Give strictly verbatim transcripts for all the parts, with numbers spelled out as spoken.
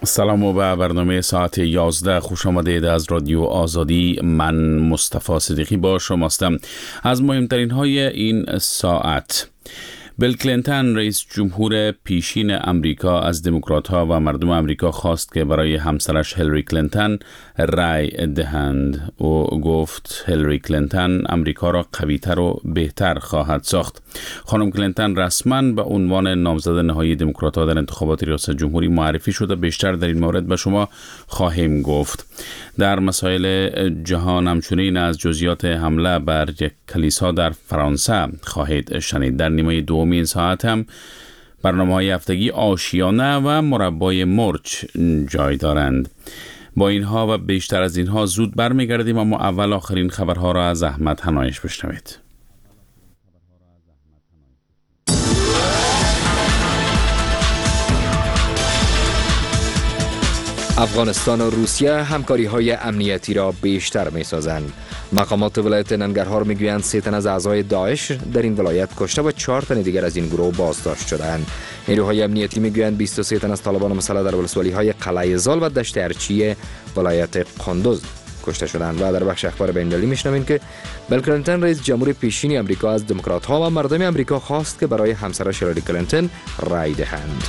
سلام و به برنامه ساعت یازده خوش آمدید از رادیو آزادی. من مصطفی صدیقی با شماستم. از مهمترین های این ساعت: بیل کلینتون رئیس جمهور پیشین امریکا از دموکرات‌ها و مردم امریکا خواست که برای همسرش هیلاری کلینتون رأی دهند. او گفت هیلاری کلینتون امریکا را قوی‌تر و بهتر خواهد ساخت. خانم کلینتون رسما به عنوان نامزد نهایی دموکرات‌ها در انتخابات ریاست جمهوری معرفی شده. بیشتر در این مورد به شما خواهیم گفت. در مسائل جهان همچنین از جزئیات حمله بر یک کلیسا در فرانسه خواهید شنید. در نیمه دوم این ساعت هم برنامه‌های هفتگی آشیانه و مربای مرچ جای دارند. با اینها و بیشتر از اینها زود برمیگردیم، اما اول آخرین خبرها را از احمد حنایش بشنوید. افغانستان و روسیه همکاری‌های امنیتی را بیشتر می‌سازند. مقامات ولایت ننگرهار می‌گویند سه تن از اعضای داعش در این ولایت کشته و چهار تن دیگر از این گروه بازداشت شدند. نیروهای امنیتی می‌گویند بیست و سه تن از طالبان مسلح در ولسوالی‌های قلعه زال و دشت ارچی ولایت قندوز کشته شدند. و در بخش اخبار بین‌المللی می‌شنویم که بیل کلینتون رئیس جمهور پیشین امریکا از دموکرات‌ها و مردم امریکا خواست که برای همسرش هیلاری کلینتون رأی دهند.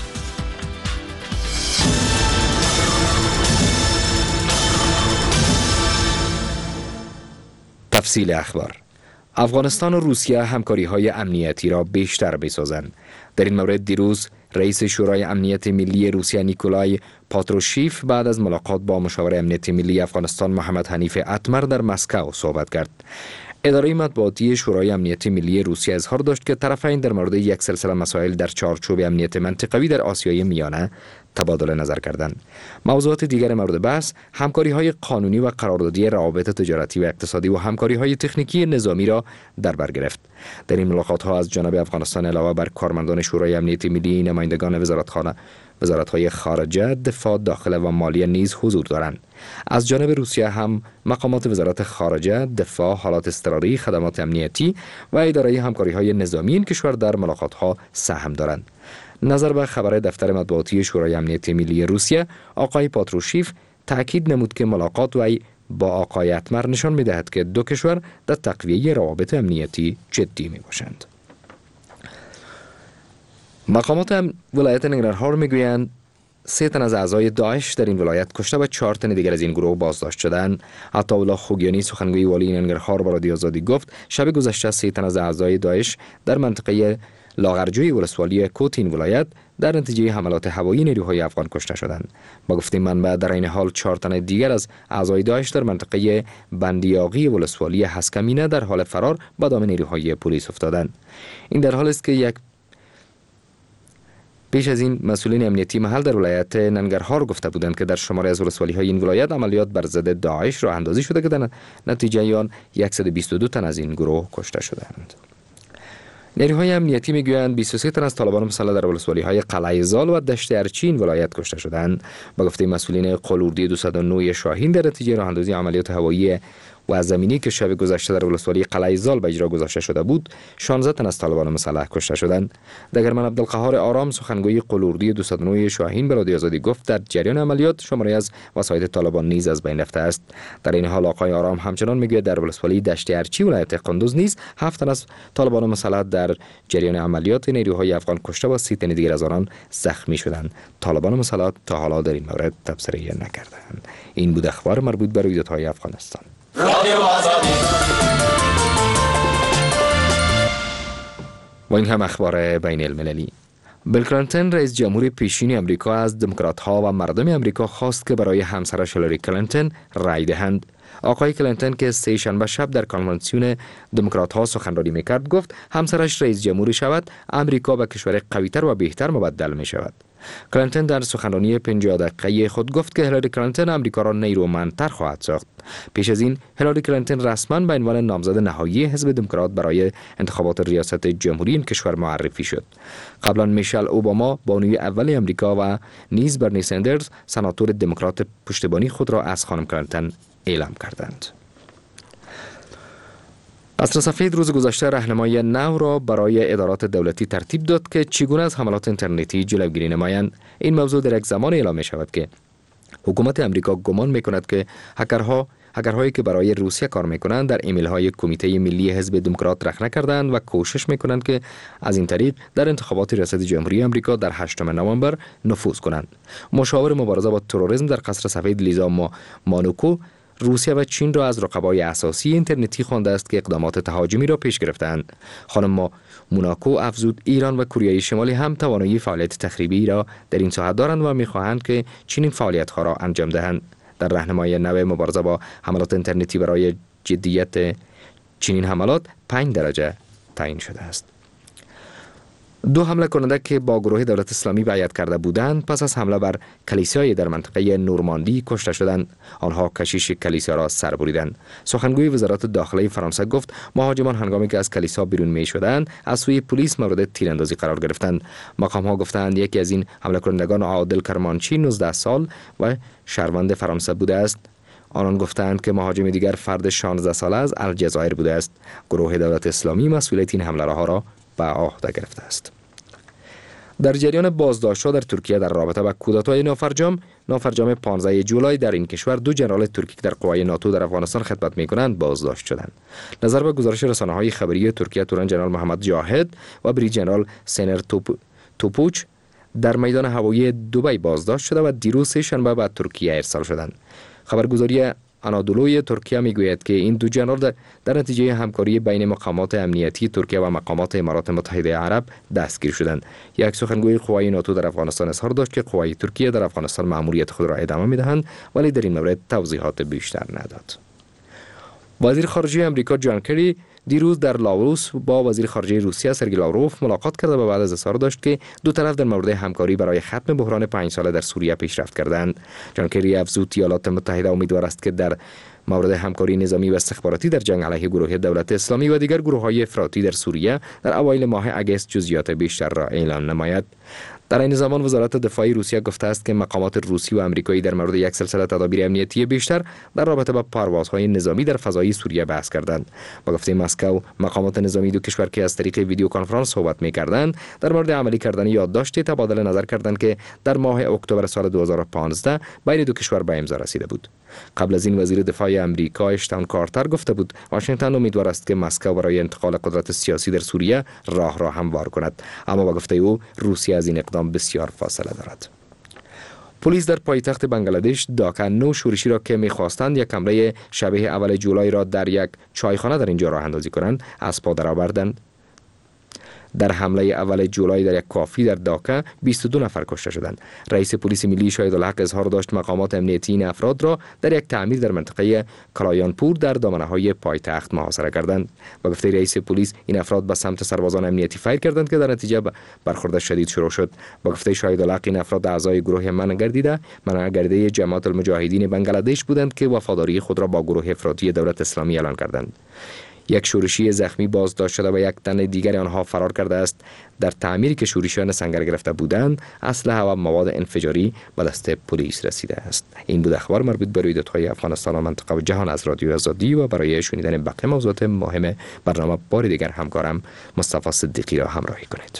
تفصیل اخبار: افغانستان و روسیه همکاری‌های امنیتی را بیشتر بسازند. در این مورد دیروز رئیس شورای امنیت ملی روسیه نیکولای پاتروشیف بعد از ملاقات با مشاور امنیت ملی افغانستان محمد حنیف اتمر در مسکو صحبت کرد. اداره مطبوعاتی شورای امنیت ملی روسیه اظهار داشت که طرفین در مورد یک سلسله مسائل در چارچوب امنیت منطقوی در آسیای میانه تبادل نظر کردند. موضوعات دیگر مورد بحث همکاری‌های قانونی و قراردادی روابط تجارتی و اقتصادی و همکاری‌های تکنیکی نظامی را در بر گرفت. در این ملاقات‌ها از جانب افغانستان علاوه بر کارمندان شورای امنیت ملی، نمایندگان وزارتخانه وزارت‌های خارجه، دفاع، داخله و مالیه نیز حضور دارند. از جانب روسیه هم مقامات وزارت خارجه، دفاع، حالات اضطراری، خدمات امنیتی و اداره همکاری‌های نظامی این کشور در ملاقات‌ها سهم دارند. نظر به خبر دفتر مطبوعاتی شورای امنیت ملی روسیه، آقای پاتروشیف تأکید نمود که ملاقات وی با آقای اتمر نشان می‌دهد که دو کشور در تقویه روابط امنیتی جدی می‌باشند. مقامات ولایت ننگرهار می‌گویند سه تن از اعضای داعش در این ولایت کشته و چهار تن دیگر از این گروه بازداشت شدند. عطاالله خوگیانی سخنگوی والی ننگرهار با رادیو آزادی گفت شب گذشته سه تن از اعضای داعش در منطقه لاغرجوی ولسوالی کوتین ولایت در نتیجه حملات هوایی نیروهای افغان کشته شدند. با گفته منبع در این حال چهار تن دیگر از اعضای داعش در منطقه بندیاغی ولسوالی هسکمینه در حال فرار به دام نیروهای پلیس افتادند. این در حالی است که یک پیش از این مسئولین امنیتی محل در ولایت ننگرهار گفته بودند که در شماری از ولسوالی‌های این ولایت عملیات بر ضد داعش راه اندازی شده که در نتیجه آن صد و بیست و دو تن از این گروه کشته شدند. نیروهای امنیتی میگویند بیست و سه تن از طالبان مسلح در ولسوالی‌های قلعه زال و دشت ارچی این ولایت کشته شدند. با گفته مسئولین قلوردی دویست و نه شاهین در نتیجه راه اندازی عملیات هوایی و زمینی که شب گذشته در ولسوالی قلعه زال به اجرا گذاشته شده بود، شانزده تن از طالبان مسلح کشته شدند. دگرمن عبدالقهار آرام سخنگوی قلوردی دویست و نه شاهین به رادیو آزادی گفت در جریان عملیات شماری از وسایل طالبان نیز از بین رفته است. در این حال آقای آرام همچنان میگوید در ولسوالی دشت ارچی ولایت قندوز نیز هفت تن از طالبان مسلح در جریان عملیات نیروهای افغان کشته و سی تن دیگر از آنان زخمی شدند. طالبان مسلح تا حالا در این مورد تبصره نکردند. این بود اخبار مربوط به رویدادهای افغانستان. رادیو آزادی. و این هم اخبار بین المللی. بیل کلینتون رئیس جمهور پیشین امریکا از دموکرات‌ها و مردم امریکا خواست که برای همسرش هیلاری کلینتون رأی دهند. آقای کلینتون که سه شنبه شب در کنوانسیون دموکرات‌ها سخنرانی می‌کرد گفت همسرش رئیس جمهوری شود امریکا به کشور قوی‌تر و بهتر مبدل می‌شود. کلینتون در سخنرانی پنجاه دقیقه‌ای خود گفت که هیلاری کلینتون امریکا را نیرومندتر خواهد ساخت. پیش از این هیلاری کلینتون رسما به عنوان نامزد نهایی حزب دموکرات برای انتخابات ریاست جمهوری این کشور معرفی شد. قبلا میشل اوباما بانوی اول امریکا و نیز برنی سندرز سناتور دموکرات پشتیبانی خود را از خانم کلینتون اعلام کردند. قصر سفید روز گذشته راهنمای نو را برای ادارات دولتی ترتیب داد که چگونه از حملات اینترنتی جلوگیری نمایند. این موضوع در یک زمان اعلام می شود که حکومت امریکا گمان می کند که هکرها هکرهایی که برای روسیه کار می کنند در ایمیل های کمیته ملی حزب دموکرات رخنه کردند و کوشش می کنند که از این طریق در انتخابات ریاست جمهوری امریکا در هشتم نوامبر نفوذ کنند. مشاور مبارزه با تروریسم در قصر سفید لیزا ما مانوکو روسیه و چین را از رقبای اساسی اینترنتی خوانده است که اقدامات تهاجمی را پیش گرفتند. خانم ما موناکو افزود ایران و کره شمالی هم توانایی فعالیت تخریبی را در این ساحت دارند و می‌خواهند که چنین فعالیت‌ها را انجام دهند. در راهنمای نو مبارزه با حملات اینترنتی برای جدیت چنین حملات پنج درجه تعیین شده است. دو حمله کننده که با گروه دولت اسلامی بیعت کرده بودند پس از حمله بر کلیسای در منطقه نورماندی کشته شدند. آنها کشیش کلیسا را سر بریدند. سخنگوی وزارت داخله فرانسه گفت مهاجمان هنگامی که از کلیسا بیرون می شدند از سوی پلیس مورد تیراندازی قرار گرفتند. مقام ها گفتند یکی از این حمله کنندگان عادل کرمانچی نوزده سال و شهروند فرانسه بوده است. آنان گفتند که مهاجم دیگر فرد شانزده ساله از الجزایر بوده است. گروه دولت اسلامی مسئولیت این حمله ها را به عهده گرفته است. در جریان بازداشت‌ها در ترکیه در رابطه با کودتای نافرجام، نافرجام پانزدهم جولای در این کشور دو ژنرال ترکی که در قوای ناتو در افغانستان خدمت می‌کنند بازداشت شدند. نظر به گزارش رسانه‌های خبری ترکیه، توران ژنرال محمد جاهد و بریج ژنرال سنر توپ... توپوچ در میدان هوایی دبی بازداشت شده و دیروز سه شنبه به ترکیه ارسال شدند. خبرگزاری آنادولوی ترکیه میگوید که این دو ژنرال در نتیجه همکاری بین مقامات امنیتی ترکیه و مقامات امارات متحده عرب دستگیر شدند. یک سخنگوی قوای ناتو در افغانستان اظهار داشت که قوای ترکیه در افغانستان مأموریت خود را ادامه میدهند ولی در این مورد توضیحات بیشتر نداد. وزیر خارجه امریکا جان کری دیروز در لاوروس با وزیر خارجه روسیه سرگئی لاوروف ملاقات کرد و بعد از اظهار داشت که دو طرف در مورد همکاری برای ختم بحران پنج ساله در سوریه پیشرفت کردند. جان کری افزود ایالات متحده امیدوار است که در مورد همکاری نظامی و استخباراتی در جنگ علیه گروه دولت اسلامی و دیگر گروه‌های افراطی در سوریه در اوایل ماه اگست جزئیات بیشتر را اعلام نماید. در این زمان وزارت دفاع روسیه گفته است که مقامات روسی و آمریکایی در مورد یک سلسله تدابیر امنیتی بیشتر در رابطه با پروازهای نظامی در فضای سوریه بحث کردند. با گفته مسکو، مقامات نظامی دو کشور که از طریق ویدیو کنفرانس صحبت می‌کردند، در مورد عملی کردن یادداشت تبادل نظر کردند که در ماه اکتبر سال دو هزار و پانزده بین دو کشور به امضا رسیده بود. قبل از این وزیر دفاع آمریکا اشتون کارتر گفته بود واشنگتن امیدوار است که مسکو برای انتقال قدرت سیاسی در سوریه راه را هموار کند، اما با گفته او روسیه از این اقدام بسیار فاصله دارد. پلیس در پایتخت بنگلادش داکا نو شورشی را که می‌خواستند یک حمله شبیه اول جولای را در یک چایخانه در اینجا راه اندازی کنند از پا درآوردند. در حمله اول جولای در یک کافی در داکا بیست و دو نفر کشته شدند. رئیس پلیس ملی شاهدالحق اظهار داشت مقامات امنیتی این افراد را در یک تعمیر در منطقه کلایانپور در دامنه‌های پایتخت محاصره کردند. با گفته رئیس پلیس این افراد به سمت سربازان امنیتی فایر کردند که در نتیجه برخورد شدید شروع شد. با گفته شاهدالحق این افراد اعضای گروه منگردیده منگرده جماعت المجاهدین بنگلادش بودند که وفاداری خود را با گروه افراطی دولت اسلامی اعلان کردند. یک شورشی زخمی بازداشت شده و یک تن دیگر آنها فرار کرده است. در تعمیری که شورشیان سنگر گرفته بودند اسلحه و مواد انفجاری به دست پلیس رسیده است. این بود اخبار مربوط به رویدادهای افغانستان و منطقه و جهان از رادیو آزادی و برای شنیدن بقیه موضوعات مهم برنامه بار دیگر همکارم مصطفی صدیقی را همراهی کنید.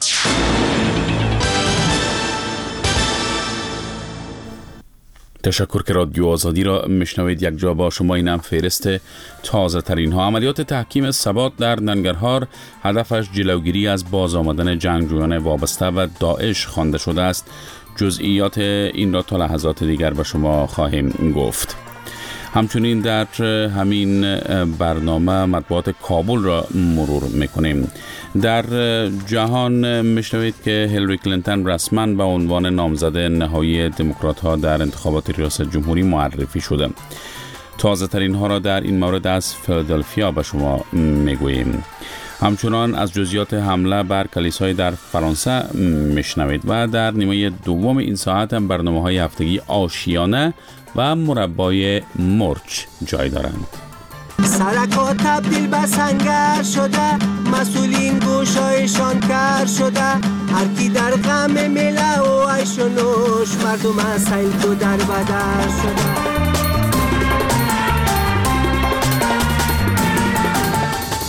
تشکر که رادیو آزادی را میشنوید. یک جا با شما اینم فهرست تازه ترین ها. عملیات تحکیم ثبات در ننگرهار هدفش جلوگیری از باز آمدن جنگجویان وابسته و داعش خوانده شده است. جزئیات این را تا لحظات دیگر به شما خواهیم گفت. همچنین در همین برنامه مطبوعات کابل را مرور میکنیم. در جهان میشنوید که هیلاری کلینتون رسما به عنوان نامزد نهایی دموکرات ها در انتخابات ریاست جمهوری معرفی شده. تازه ترین ها را در این مورد از فیلادلفیا به شما میگوییم. همچنان از جزئیات حمله بر کلیسای در فرانسه میشنوید و در نیمه دوم این ساعت هم برنامه‌های هفتگی آشیانه و مربای مرچ جای دارند. سرکا تبدیل به سنگر شده، مسئولین گوشایشان کر شده، هر کی در غم مله و عیش و نوش، مردم از سیل تو در بدر شده.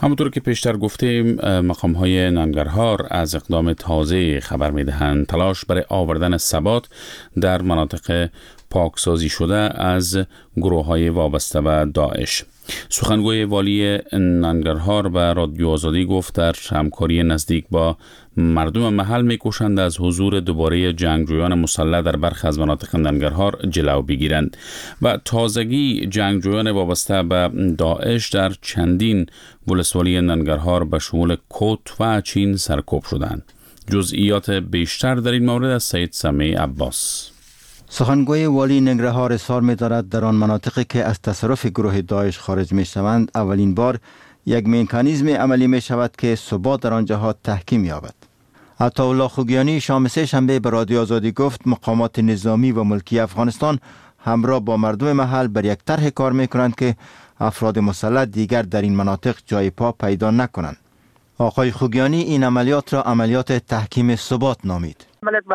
همونطور که پیشتر گفتیم مقام‌های ننگرهار از اقدام تازه خبر می‌دهند. تلاش برای آوردن ثبات در مناطق پاکسازی شده از گروه‌های وابسته به داعش. سخنگوی والی ننگرهار به رادیو آزادی گفت در همکاری نزدیک با مردم محل می‌کوشند از حضور دوباره جنگجویان مسلح در برخی از مناطق ننگرهار جلو بگیرند و تازگی جنگجویان وابسته به داعش در چندین ولسوالی ننگرهار به شمول کوت و اچین سرکوب شدند. جزئیات بیشتر در این مورد از سید سمیع عباس. سخنگوی والی ننگرهار اظهار می‌دارد در آن مناطقی که از تصرف گروه داعش خارج می‌شوند اولین بار یک مکانیزم عملی می‌شود که ثبات در آن جهات تحکیم یابد. عطاالله خوگیانی شام سه شنبه به رادیو آزادی گفت مقامات نظامی و ملکی افغانستان همراه با مردم محل بر یک طرح کار می‌کنند که افراد مسلح دیگر در این مناطق جای پا پیدا نکنند. آقای خوگیانی این عملیات را عملیات تحکیم ثبات نامید.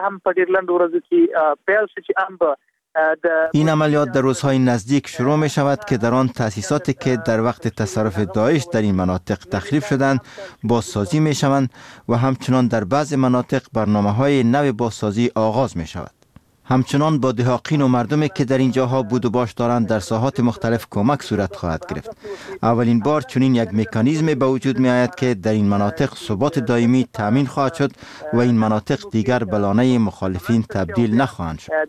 این عملیات در روزهای نزدیک شروع می شود که در آن تأسیساتی که در وقت تصرف داعش در این مناطق تخریب شدند بازسازی می شوند و همچنان در بعض مناطق برنامه های نو بازسازی آغاز می شود. همچنان با دهاقین و مردمی که در این جاها بود و باش دارند در ساحات مختلف کمک صورت خواهد گرفت. اولین بار چنین یک مکانیزم به وجود می آید که در این مناطق ثبات دائمی تامین خواهد شد و این مناطق دیگر به لانه مخالفین تبدیل نخواهند شد.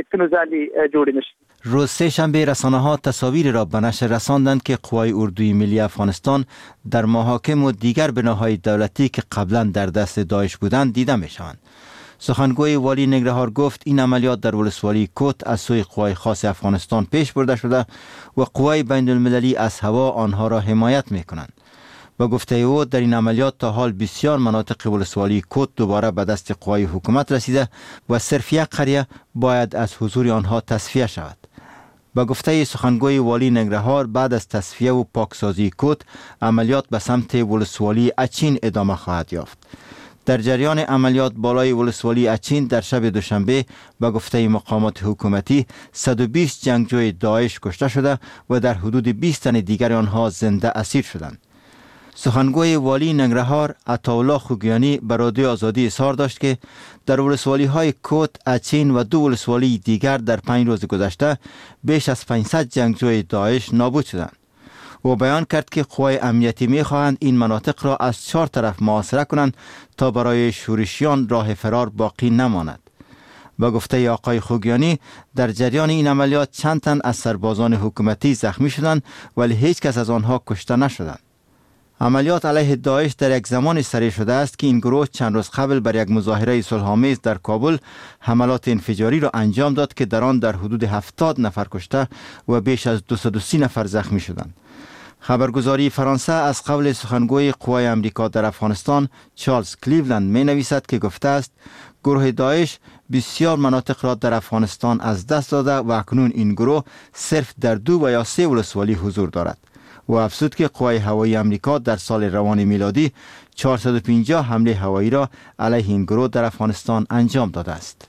روز سه شنبه رسانه ها تصاویر را به نشر رساندند که قوای اردوی ملی افغانستان در محاکم و دیگر بناهای دولتی که قبلا در دست داعش بودند دیده می شوند. سخنگوی والی ننگرهار گفت این عملیات در ولسوالی کوت از سوی قوای خاص افغانستان پیش برده شده و قوای بین المللی از هوا آنها را حمایت می کنند. با گفته او در این عملیات تا حال بسیار مناطق ولسوالی کوت دوباره به دست قوای حکومت رسیده و صرف یک قریه باید از حضور آنها تصفیه شود. با گفته سخنگوی والی ننگرهار بعد از تصفیه و پاکسازی کوت عملیات به سمت ولسوالی اچین ادامه خواهد یافت. در جریان عملیات بالای ولسوالی اچین در شب دوشنبه به گفته مقامات حکومتی صد و بیست جنگجوی داعش کشته شده و در حدود بیست تن دیگر آنها زنده اسیر شدند. سخنگوی والی ننگرهار عطاالله خوگیانی به رادیو آزادی اظهار داشت که در ولسوالی های کوت، اچین و دو ولسوالی دیگر در پنج روز گذشته بیش از پانصد جنگجوی داعش نابود شدند. و بیان کرد که قوای امنیتی می خواهند این مناطق را از چهار طرف محاصره کنند تا برای شورشیان راه فرار باقی نماند. با گفته آقای خوگیانی در جریان این عملیات چند تن از سربازان حکومتی زخمی شدند ولی هیچ کس از آنها کشته نشدند. عملیات علیه داعش در یک زمان سریع شده است که این گروه چند روز قبل بر یک مظاهره صلح‌آمیز در کابل حملات انفجاری را انجام داد که در آن در حدود هفتاد نفر کشته و بیش از دویست و سی نفر زخمی شدند. خبرگزاری فرانسه از قول سخنگوی قوای امریکا در افغانستان چارلز کلیولند می نویسد که گفته است گروه داعش بسیار مناطق را در افغانستان از دست داده و اکنون این گروه صرف در دو و یا سه ولسوالی حضور دارد و افزود که قوای هوایی امریکا در سال روان میلادی چهارصد و پنجاه حمله هوایی را علیه این گروه در افغانستان انجام داده است.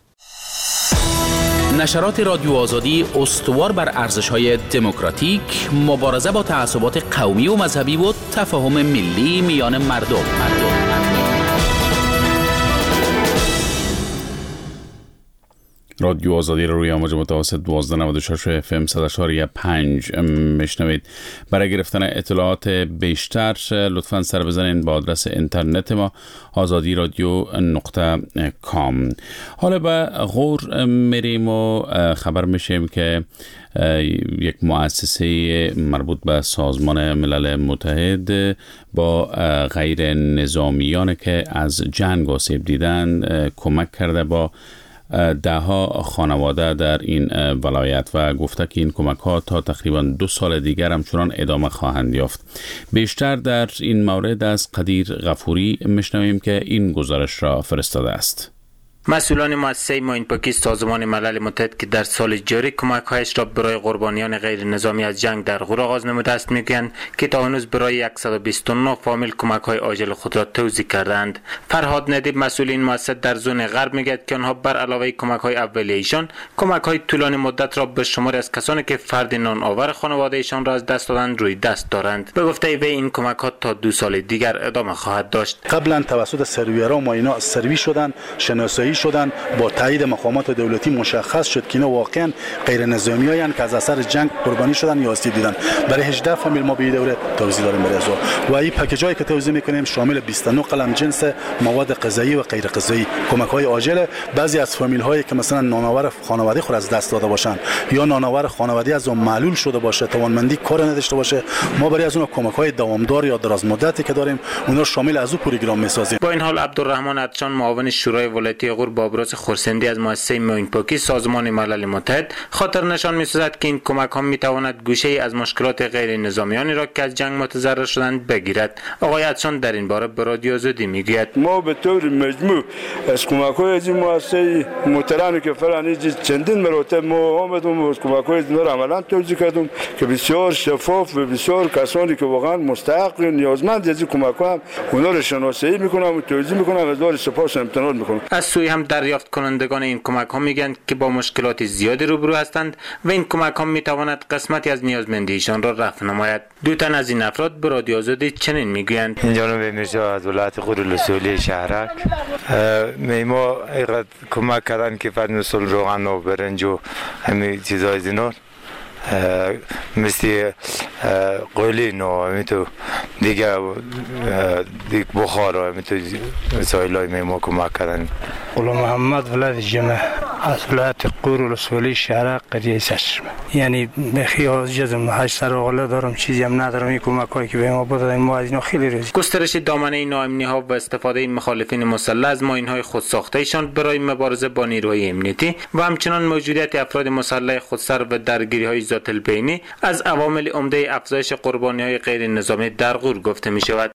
نشرات رادیو آزادی استوار بر ارزش‌های دموکراتیک، مبارزه با تعصبات قومی و مذهبی و تفاهم ملی میان مردم. مردم. رادیو آزادی رو روی امواج متوسط دوازده نود و شش اف ام صد و چهار پنج میشنوید. برای گرفتن اطلاعات بیشتر لطفاً سر بزنید با آدرس اینترنت ما آزادی رادیو نقطه کام. حالا به غور میریم و خبر میشیم که یک مؤسسه مربوط به سازمان ملل متحد با غیر نظامیان که از جنگ آسیب دیدن کمک کرده با ده ها خانواده در این ولایت و گفته که این کمک ها تا تقریبا دو سال دیگر همچنان ادامه خواهند یافت. بیشتر در این مورد از قدیر غفوری میشنویم که این گزارش را فرستاده است. مسئولان مؤسسه معین پاکی سازمان ملل متحد که در سال جاری کمک‌هایش را برای قربانیان غیر نظامی از جنگ در غور آغاز نموده است میگویند که تا هنوز برای صد و بیست و نه فامیل کمک‌های عاجل خود را توزیع کردند. فرهاد ندیب مسئول این مؤسسه در زون غرب میگوید که آنها بر علاوه کمک‌های اولیه‌شان کمک‌های طولانی مدت را به شماری از کسانی که فرد نان آور خانواده‌شان را از دست دادند روی دست دارند. به گفته وی این کمک‌ها تا دو سال دیگر ادامه خواهد داشت. قبلا توسط سرویرها ما اینا سروی شدن، شناسایی شدن، با تایید مقامات دولتی مشخص شد که اینا واقعا غیر نظامی هستند که از اثر جنگ قربانی شدن یا آسیب دیدن. برای هجده فامیل ما به دوره توزیع داریم برای ازو و این پکیجایی که توزیع میکنیم شامل بیست و نه قلم جنس مواد غذایی و غیر غذایی کمک‌های عاجل. بعضی از فامیل هایی که مثلا نانآور خانواده خود از دست داده باشند یا نانآور خانواده از اون معلول شده باشه، توانمندی کار نداشته باشه، ما برای از اون کمک‌های دوامدار یا دراز مدتی که داریم اون رو شامل از اون پروگرام می‌سازیم. با این حال عبدالرحمن عطشان معاون شورای ولایتی غور با ابراز خرسندی از مؤسسه معین پاکی سازمان ملل متحد خاطر نشان می‌سازد که این کمک‌ها می‌تواند گوشه‌ای از مشکلات غیر نظامیانی را که از جنگ متضرر شدند بگیرد. آقای عطشان در این باره به رادیو آزادی میگوید ما به طور مجموع از کمک‌های از این مؤسسه محترمی که فرانی چندین مراتب ما آمدیم و کمک‌های اینا را عملاً توزیع کردیم که بسیار شفاف و بسیار کسانی که واقعاً مستحق و نیازمند از این کمک‌ها اونا را شناسایی می‌کنم و توزیع می‌کنم از دار سپاس و امتنان می‌کنم. از سوی هم دریافت کنندگان این کمک‌ها میگن که با مشکلات زیادی روبرو هستند و این کمک‌ها می‌تواند قسمتی از نیازمندیشان را رفع نماید. دو تن از این افراد به رادیو آزادی چنین میگویند: جناب میرزا از ولایت غور الاصولی شهرک میما اینقدر کمک کردن که فرد مثل روغن و برنج و همین چیزای زینا مثل قولین و همیتو دیگه دیگه بخار و همیتو مسائلای میما کمک کردن. غلام محمد ولایت جمعه از ولایت غور الاصولی شهرک قریه سشم، یعنی بخیال جزم هشت سر آقله دارم چیزی هم ندارم. این کمک هایی که به ما بدادن ما از اینا خیلی راضی. گسترش دامنه ناامنی ها و استفاده مخالفین مسلح از ماین های خود ساخته ایشان برای مبارزه با نیروهای امنیتی و همچنان موجودیت افراد مسلح خودسر و درگیری های ذات البینی از عوامل عمده افزایش قربانی های غیر نظامی در غور گفته می شود.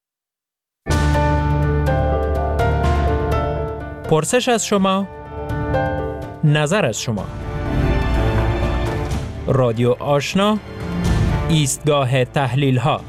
پرسش از شما، نظر از شما. رادیو آشنا، ایستگاه تحلیل ها.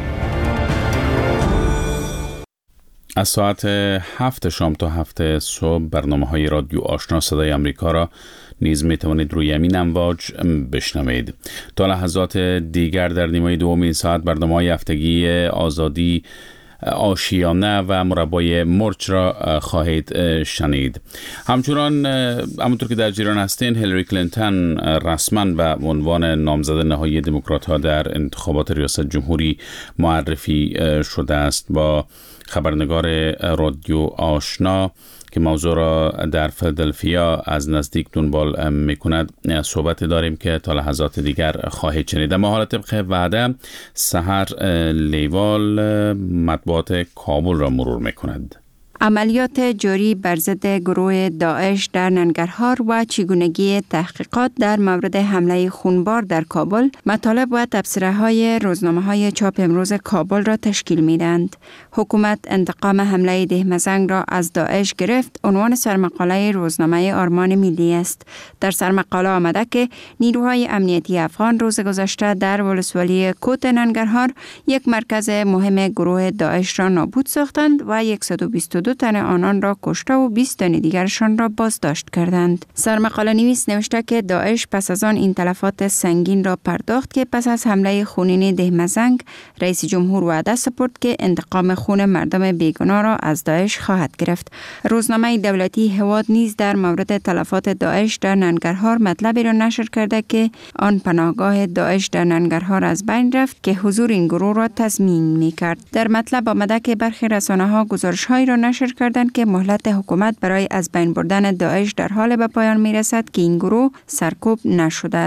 از ساعت هفت شام تا هفت صبح برنامه های رادیو آشنا صدای امریکا را نیز می توانید روی همین امواج بشنوید. تا لحظات دیگر در نیمه دوم این ساعت برنامه های هفتگی آزادی، آشیانه و مربای مرچ را خواهید شنید. همچنان همونطور که در جریان هستین، هیلاری کلینتون رسما به عنوان نامزد نهایی دموکرات ها در انتخابات ریاست جمهوری معرفی شده است. با خبرنگار رادیو آشنا که موضوع را در فیلادلفیا از نزدیک دنبال میکند صحبت داریم که تا لحظات دیگر خواهید شنید. اما حالا طبق وعده سحر لیوال مطبوعات کابل را مرور میکند. عملیات جاری بر ضد گروه داعش در ننگرهار و چگونگی تحقیقات در مورد حمله خونبار در کابل مطالب و تبصره‌های روزنامه‌های چاپ امروز کابل را تشکیل می‌دهند. حکومت انتقام حمله دهمزنگ را از داعش گرفت عنوان سرمقاله روزنامه آرمان ملی است. در سرمقاله آمده که نیروهای امنیتی افغان روز گذشته در ولسوالی کوت ننگرهار یک مرکز مهم گروه داعش را نابود ساختند و صد و بیست و دو تن آنان را کشته و بیست تن دیگرشان را بازداشت کردند. سرمقاله نویس نوشته که داعش پس از آن این تلفات سنگین را پرداخت که پس از حمله خونین دهمزنگ رئیس جمهور وعده سپرد که انتقام خون مردم بیگناه را از داعش خواهد گرفت. روزنامه دولتی هواد نیز در مورد تلفات داعش در ننگرهار مطلبی را نشر کرده که آن پناهگاه داعش در ننگرهار از بین رفت که حضور این گروه را تضمین می‌کرد. در مطلب آمده که برخی رسانه‌ها گزارش‌هایی را نشر کردند که مهلت حکومت برای از بین بردن داعش در حال به پایان می‌رسد که این گروه سرکوب نشده است.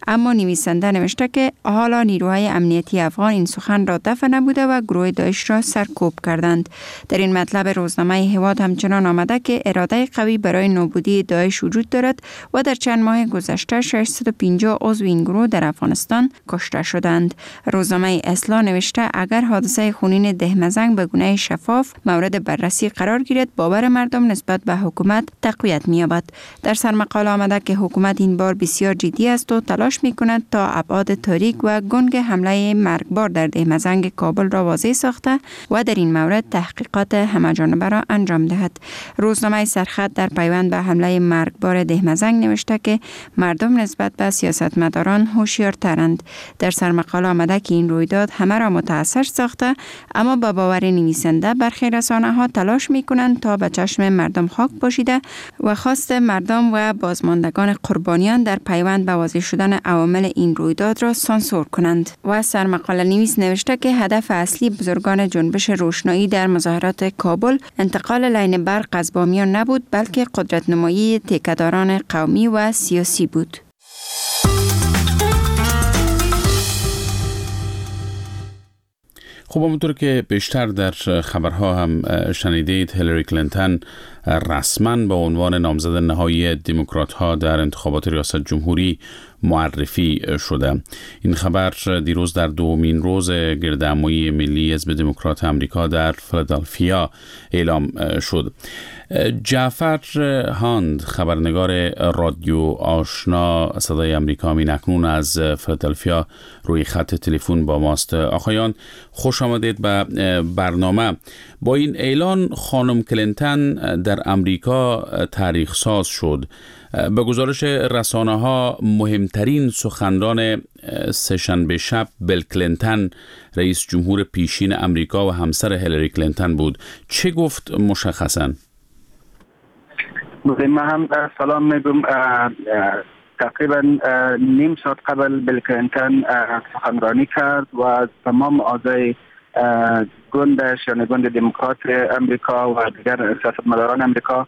اما نویسنده نوشته که حالا نیروهای امنیتی افغان این سخن را دفع نبوده و گروه داعش را سرکوب کردند. در این مطلب روزنامه هواد همچنان آمده که اراده قوی برای نابودی داعش وجود دارد و در چند ماه گذشته ششصد و پنجاه عضو این گروه در افغانستان کشته شدند. روزنامه اصلاح نوشته اگر حادثه خونین دهمزنگ به گونه شفاف مورد بررسی قرار گیرد، باور مردم نسبت به حکومت تقویت می‌یابد. در سرمقاله آمده که حکومت این بار بسیار جدی است و تلاش می‌کند تا ابعاد تاریک و گنگ حمله مرگبار در دهمزنگ کابل را واضح ساخته و در این مورد تحقیقات همه‌جانبه را انجام دهد. روزنامه سرخط در پیوند به حمله مرگبار دهمزنگ نوشته که مردم نسبت به سیاستمداران هوشیارترند. در سرمقاله آمده که این رویداد همه را متاثر ساخته، اما با باور نویسنده برخی رسانه‌ها تلاش می‌کنند تا به چشم مردم خاک پوشیده و خواست مردم و بازماندگان قربانیان در پیوند به واضح شدن عوامل این رویداد را سانسور کنند. و سرمقاله نویس نوشته که هدف اصلی بزرگان جنبش روشنایی در مظاهرات کابل انتقال لین برق از بامیان نبود، بلکه قدرت نمایی تکهداران قومی و سیاسی بود. خب همونطور که بیشتر در خبرها هم شنیدید، هیلاری کلینتون رسما به عنوان نامزد نهایی دموکرات ها در انتخابات ریاست جمهوری معرفی شده. این خبر دیروز در دومین روز گردهمایی ملی حزب دموکرات آمریکا در فیلادلفیا اعلام شد. جعفر هاند، خبرنگار رادیو آشنا صدای آمریکا، می اکنون از فیلادلفیا روی خط تلفن با ماست. آقایان خوش آمدید به برنامه. با این اعلان خانم کلینتون در آمریکا تاریخ ساز شد. به گزارش رسانه ها مهمترین سخنران سه‌شنبه شب بیل کلینتون، رئیس جمهور پیشین آمریکا و همسر هیلاری کلینتون بود. چه گفت مشخصاً؟ من هم سلام میگم. تقریبا نیم ساعت قبل بیل کلینتون سخنرانی کرد و از تمام اعضای گندش یعنی گند دموکرات امریکا و دیگر سیاستمداران امریکا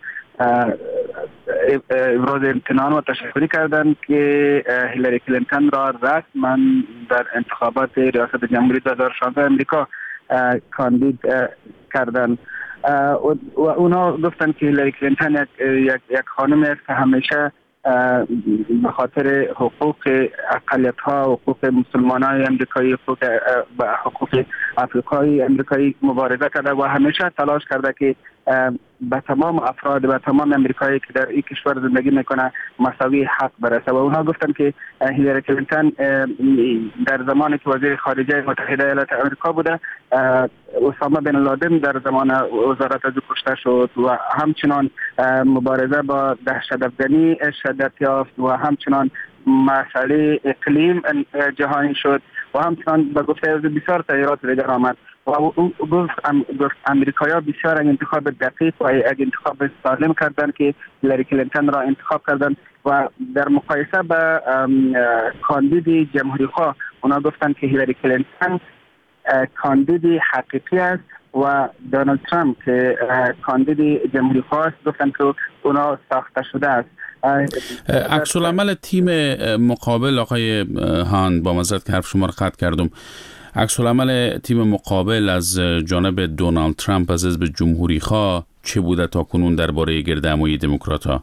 ابراز امتنان و تشکری کردند که هیلاری کلینتون را رسما در انتخابات ریاست جمهوری دو هزار و شانزده امریکا کاندید کردند. و اونا گفتن که هیلاری کلینتون یک, یک, یک خانم است که همیشه به خاطر حقوق اقلیت ها، حقوق مسلمان های امریکایی، حقوق حقوق افریقایی امریکایی مبارزه کرده و همیشه تلاش کرده که به تمام افراد و تمام امریکایی که در این کشور زندگی میکنه مساوی حق برسه. و اونها گفتن که هیلاری کلینتون در زمانی که وزیر خارجه متحده ایالات آمریکا بوده، اسامه بن لادن در زمان وزارت از کشته شد و همچنان مبارزه با دهشت افزایی شدت یافت و همچنان مسئله اقلیم جهانی شد و همچنان به گفته بسیار تغییرات دیگر آمد. و او گفت امریکایی‌ها بسیار انتخاب دقیق و یک انتخاب سالم کردند که هیلاری کلینتون را انتخاب کردند و در مقایسه با کاندید جمهوری خواه اونا گفتند که هیلاری کلینتون کاندید حقیقی است و دونالد ترامپ که کاندید جمهوری خواه است گفتند که اونا ساخته شده است. عکس العمل تیم مقابل، آقای هاند، با معذرت که حرف شما را قطع کردم، عکس العمل تیم مقابل از جانب دونالد ترامپ از حزب جمهوری خواه چه بوده تا کنون درباره گردهمایی دموکرات‌ها؟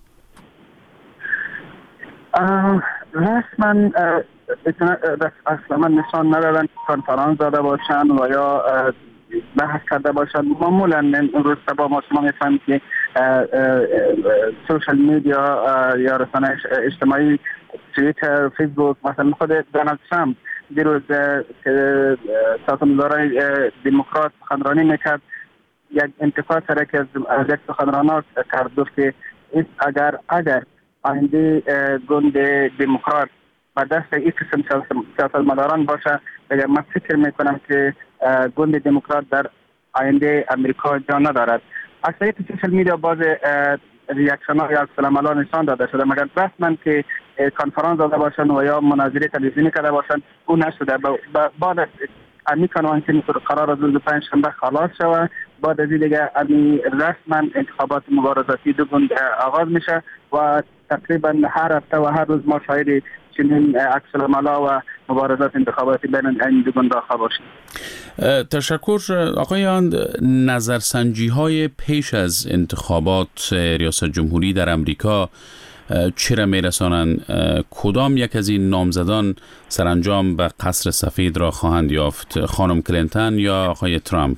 رسما اصلا نشان ندادن کنفرانس داده باشند و یا بحث کرده باشند. معمولا امروز با ما شما میفهمید که سوشال میدیا یا رسانه اجتماعی، توییتر، فیسبوک، مثلا خود دونالد ترامپ دیروز سیاستمداران دموکرات سخنرانی میکرد، یک انتقاد سره که از یک سخنرانات کرد، گفت که اگر اگر آینده گند دموکرات به دست این قسم سیاستمداران باشه، اگر من فکر میکنم که گند دموکرات در آینده امریکا جا ندارد. اکثریت سوشال میدیا باز ریاکشن ها یا عکس‌العمل‌ها نشان داده شده، مگر رسما که کنفرانس داده باشند و یا مناظره تلویزیونی کرده باشند اون نشده. بعد از امی کنوان که قرار از روز پنج شنبه خلاص شود، بعد از این دیگه امی رسما انتخابات مبارزاتی دو گند آغاز میشه و تقریبا هر هفته و هر روز ما شاهد چنین عکس العملا و مبارزات انتخاباتی بین این دو گروه باشد. تشکر آقای آند. نظرسنجی های پیش از انتخابات ریاست جمهوری در امریکا چرا میرسانند؟ کدام یک از این نامزدان سرانجام به قصر سفید را خواهند یافت؟ خانم کلینتون یا آقای ترامپ؟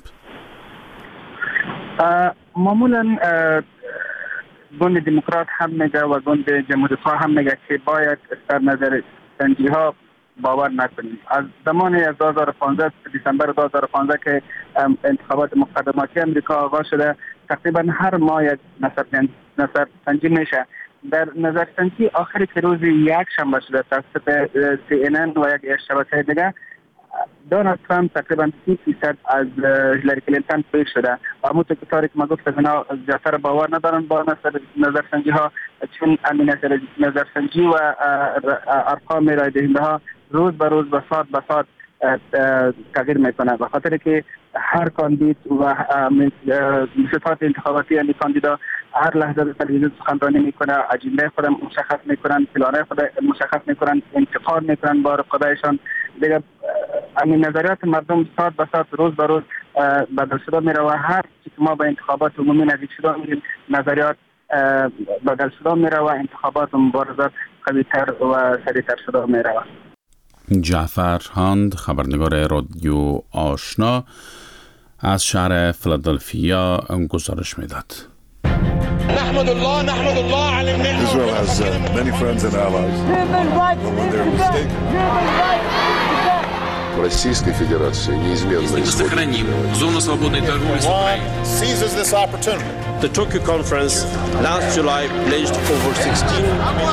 معمولا گوند دموکرات هم میگه و گوند جمهوری خواه هم میگه که باید در نظر سنجی ها باور نکنیم. از زمان از دو هزار و پانزده دسامبر دو هزار و پانزده که انتخابات مقدماتی امریکا آغاز شده، تقریبا هر ماه یک نظر سنجی میشه. در نظر سنجی آخری که روز یک شنبه شده توسط سی ان ان و یک شبکه دیگه، دونالد ترامپ تقریبا سی فیصد از هیلاری کلینتون پیش شده و همونطور که طوری که ما گفتم اینا زیادتر باور ندارن با نظرسنجی ها، چون همین نظرسنجی و ارقام رای دهنده ها روز به روز و ساعت به ساعت تغییر میکنه، به خاطر که هر کاندید و صفات انتخاباتی یعنی کاندیدا هر لحظه در تلویزیون سخنرانی میکنه، اجنده خود مشخص میکنن، پلانه خود مشخص میکنن، انتقاد میکنن با رقبایشان دیگه. همین نظریات مردم ساعت به ساعت روز به روز بدل شده میره و هر چی که ما به انتخابات عمومی نزدیک شده میریم نظریات بدل شده میره و انتخابات و مبارزات قوی‌تر و سریعتر شده میره. جعفر هاند، خبرنگار رادیو آشنا از شهر فیلادلفیا گزارش میداد. نحمد الله نحمد الله على النعمة. Israel has uh, many friends and allies. When they're mistaken. Российской Федерации неизменно сохраним зону свободной торговли с Украиной. Seizes this opportunity. The Tokyo conference last July pledged over sixteen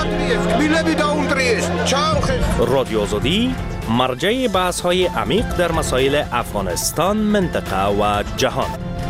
رادیو آزادی مرجع بحث‌های عمیق در مسائل افغانستان، منطقه و جهان.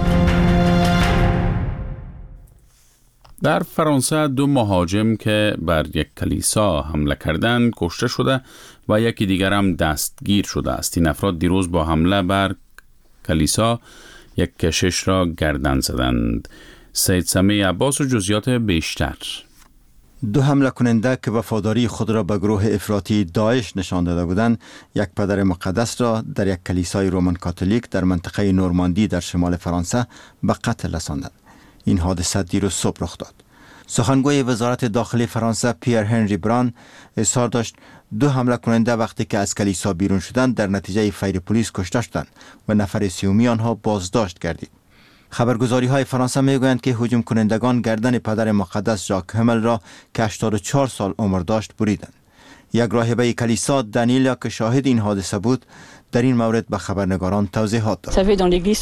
در فرانسه دو مهاجم که بر یک کلیسا حمله کردند کشته شده و یکی دیگر هم دستگیر شده است. این افراد دیروز با حمله بر کلیسا یک کشیش را گردن زدند. سید سمیع عباس و جزئیات بیشتر. دو حمله کننده که وفاداری خود را به گروه افراطی داعش نشان داده بودند، یک پدر مقدس را در یک کلیسای رومن کاتولیک در منطقه نورماندی در شمال فرانسه به قتل رساندند. این حادثه دیروز صبح رخ داد. سخنگوی وزارت داخلی فرانسه پیر هنری بران اظهار داشت دو حمله کننده وقتی که از کلیسا بیرون شدند در نتیجه فیر پلیس کشته شدند و نفر سیومی آنها بازداشت گردید. خبرگزاری های فرانسه میگویند که هجوم کنندگان گردن پدر مقدس ژاک همل را که هشتاد و چهار سال عمر داشت بریدند. یک راهبه کلیسا دانیلا که شاهد این حادثه بود در این مورد به خبرنگاران توضیحات داد.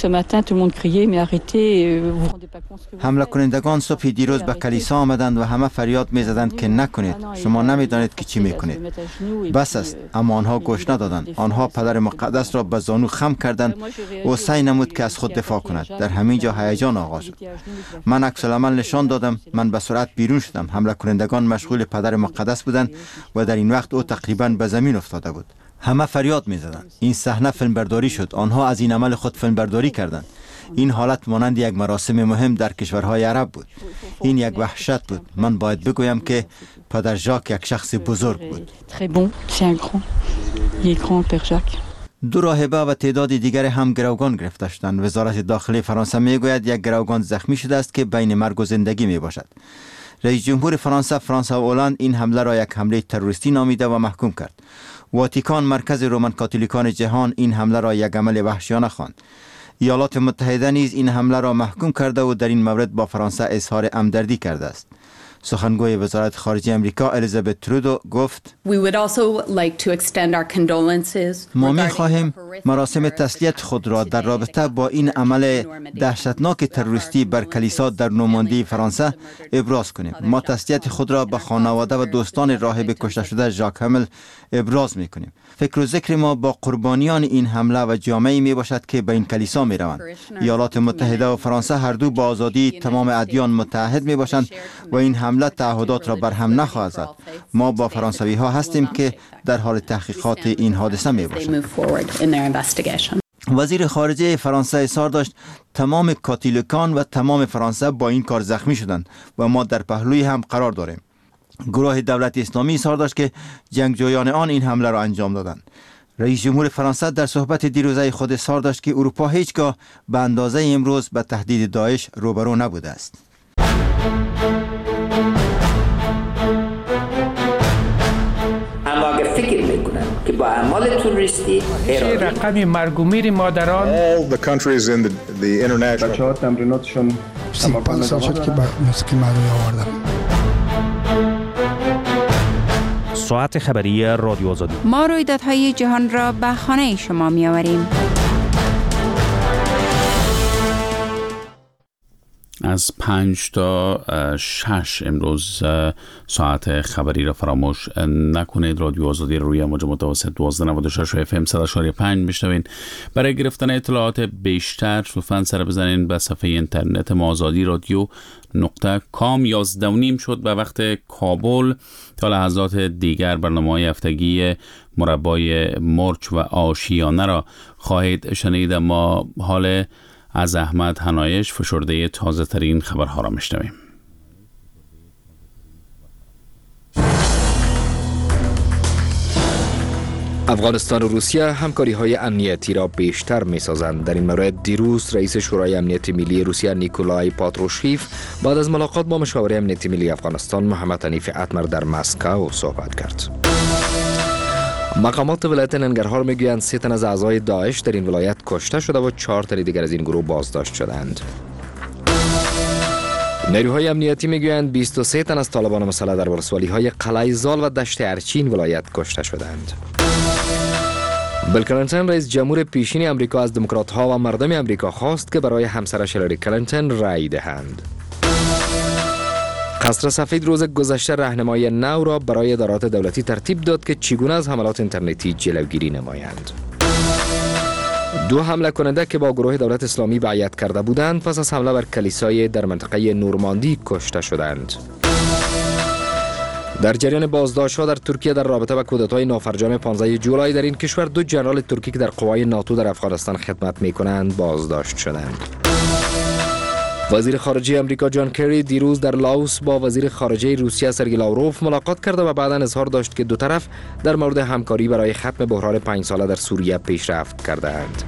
حمله کنندگان صبح دیروز به کلیسا آمدند و همه فریاد می‌زدند که نکنید، شما نمی‌دانید که چی می‌کنید. بس است، اما آنها گوش ندادند. آنها پدر مقدس را به زانو خم کردند و سعی نمود که از خود دفاع کند. در همین جا هیجان آغاز شد. من عکس العمل نشان دادم، من به سرعت بیرون شدم. حمله کنندگان مشغول پدر مقدس بودند و در این وقت او تقریباً به زمین افتاده بود. همه فریاد می‌زدند. این صحنه فیلمبرداری شد. آنها از این عمل خود فیلمبرداری کردند. این حالت مانند یک مراسم مهم در کشورهای عرب بود. این یک وحشت بود. من باید بگویم که پدر ژاک یک شخص بزرگ بود. دو راهبه و تعداد دیگر هم گروگان گرفته شدند. وزارت داخلی فرانسه میگوید یک گروگان زخمی شده است که بین مرگ و زندگی می باشد. رئیس جمهور فرانسه فرانسوا اولند این حمله را یک حمله تروریستی نامیده و محکوم کرد. واتیکان، مرکز رومن کاتولیکان جهان، این حمله را یک عمل وحشیانه خواند. ایالات متحده نیز این حمله را محکوم کرده و در این مورد با فرانسه اظهار همدردی کرده است. سخنگوی وزارت خارجه امریکا الیزابت ترودو گفت ما می خواهیم مراسم تسلیت خود را در رابطه با این عمل دهشتناک تروریستی بر کلیسا در نورماندی فرانسه ابراز کنیم. ما تسلیت خود را به خانواده و دوستان راهب کشته شده ژاک همل ابراز می کنیم. فکر و ذکر ما با قربانیان این حمله و جامعه‌ای می باشد که به این کلیسا می روند. ایالات متحده و فرانسه هر دو با آزادی تمام ادیان متحد می باشند و این حمله تعهدات را بر هم نخواهد زد. ما با فرانسوی ها هستیم که در حال تحقیقات این حادثه می باشند. وزیر خارجه فرانسه اظهار داشت تمام کاتولیکان و تمام فرانسه با این کار زخمی شدند و ما در پهلوی هم قرار داریم. گروه دولت اسلامی اظهار داشت که جنگجویان آن این حمله را انجام دادند. رئیس جمهور فرانسه در صحبت دیروزه خود اظهار داشت که اروپا هیچگاه به اندازه امروز به تهدید داعش روبرو نبوده است. اما اگر فکر میکنن که با اعمال تروریستی رقم مرگ و میر مادران all the countries in the, the international بچه‌ها تمریناتشون پنج سال شد که مسکی مردمی آوردم. ساعت خبری رادیو آزادی. ما رویدادهای جهان را به خانه شما می آوریم. از پنج تا شش امروز ساعت خبری را فراموش نکنید. رادیو آزادی روی موج متوسط دوازده نود و شش اف ام صد و شش پنج میشنوین. برای گرفتن اطلاعات بیشتر لطفاً سر بزنین به صفحه اینترنت ما آزادی رادیو نقطه کام. یازده و نیم شد به وقت کابل. تا لحظات دیگر برنامه‌های هفتگی مربای مرچ و آشیانه را خواهید شنید. ما حال از احمد هنایش فشرده تازه ترین خبرها را میشنویم. افغانستان و روسیه همکاری های امنیتی را بیشتر می سازند. در این مورد دیروز رئیس شورای امنیت ملی روسیه نیکولای پاتروشیف بعد از ملاقات با مشاور امنیت ملی افغانستان محمد حنیف اتمر در مسکو صحبت کرد. مقامات ولایت ننگرهار میگویند سه تن از اعضای داعش در این ولایت کشته شده و چهار تن دیگر از این گروه بازداشت شدند. نیروهای امنیتی میگویند بیست و سه تن از طالبان مسلح در ولسوالی‌های قلعه زال و دشت ارچین ولایت کشته شدند. بیل کلینتون رئیس جمهور پیشین امریکا از دموکرات‌ها و مردم امریکا خواست که برای همسرش هیلاری کلینتون رأی دهند. قصر سفید روز گذشته راهنمای نو را برای ادارات دولتی ترتیب داد که چگونه از حملات اینترنتی جلوگیری نمایند. دو حمله کننده که با گروه دولت اسلامی بیعت کرده بودند پس از حمله بر کلیسای در منطقه نورماندی کشته شدند. در جریان بازداشت‌ها در ترکیه در رابطه با کودتای نافرجام پانزده جولای در این کشور دو ژنرال ترکی که در قوای ناتو در افغانستان خدمت می‌کنند بازداشت شدند. وزیر خارجه امریکا جان کری دیروز در لاوس با وزیر خارجه روسیه سرگئی لاوروف ملاقات کرد و بعداً اظهار داشت که دو طرف در مورد همکاری برای ختم بحران پنج ساله در سوریه پیشرفت کرده‌اند.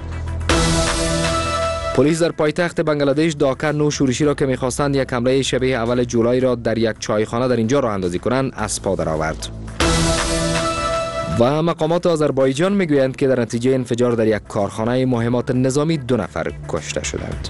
پلیس در پایتخت بنگلادش داکا نو شورشی را که می‌خواستند یک حمله شبیه اول جولای را در یک چایخانه در اینجا راه اندازی کنند از پا درآورد. و مقامات آذربایجان میگویند که در نتیجه انفجار در یک کارخانه مهمات نظامی دو نفر کشته شدند.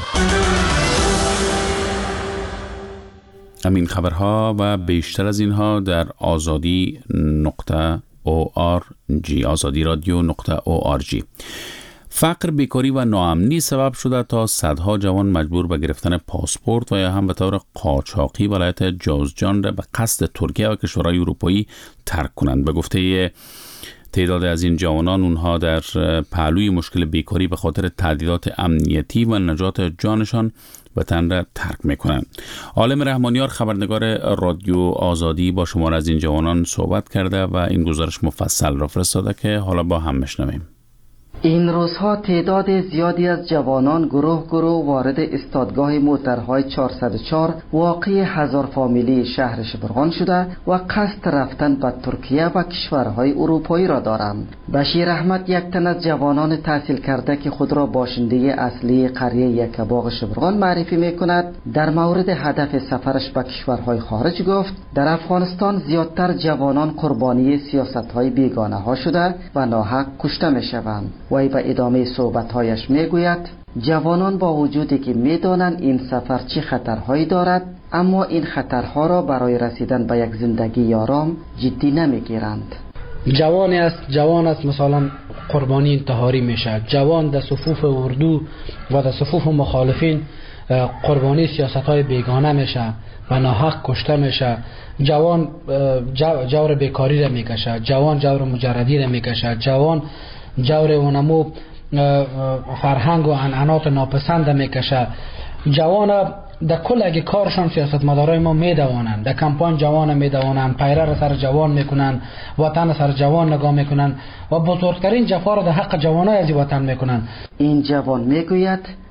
همین خبرها و بیشتر از اینها در آزادی نقطه او آر جی آزادی رادیو نقطه او آر جی. فقر، بیکاری و ناامنی سبب شده تا صدها جوان مجبور به گرفتن پاسپورت و یا هم به طور قاچاقی ولایت جوزجان را به قصد ترکیه و کشورهای اروپایی ترک کنند. به گفته تعداد از این جوانان، اونها در پهلوی مشکل بیکاری به خاطر تهدیدات امنیتی و نجات جانشان وطن را ترک میکنند. عالم رحمانیار خبرنگار رادیو آزادی با شمار از این جوانان صحبت کرده و این گزارش مفصل را فرستاده که حالا با هم بشنویم. این روزها تعداد زیادی از جوانان گروه گروه وارد استادگاه موترهای چهارصد و چهار واقع هزار فامیلی شهر شبرغان شده و قصد رفتن به ترکیه و کشورهای اروپایی را دارند. بشیر احمد یک تن از جوانان تحصیل کرده که خود را باشنده اصلی قریه یکباغ شبرغان معرفی می کند در مورد هدف سفرش به کشورهای خارج گفت در افغانستان زیادتر جوانان قربانی سیاست‌های بیگانه ها شده و ناحق کشته می شوند. وی به ادامه صحبت‌هایش می‌گوید جوانان با وجودی که می‌دانند این سفر چه خطرهایی دارد اما این خطرها را برای رسیدن به یک زندگی آرام جدی نمی‌گیرند. جوانی است جوان است مثلا قربانی انتحاری میشه، جوان در صفوف اردو و در صفوف مخالفین قربانی سیاست‌های بیگانه میشه و ناحق کشته میشه. جوان جور بیکاری را میکشه، جوان جور مجردی را میکشه، جوان جور اونمو فرهنگ و عنعنات ناپسند میکشه. جوان در کل اگه کارشان سیاست مدارای ما میدوانند، در کمپان جوان میدوانند، پیره را سر جوان میکنند، وطن سر جوان نگاه میکنند و بزرگترین جفا را در حق جوانای از وطن میکنند. این جوان میگوید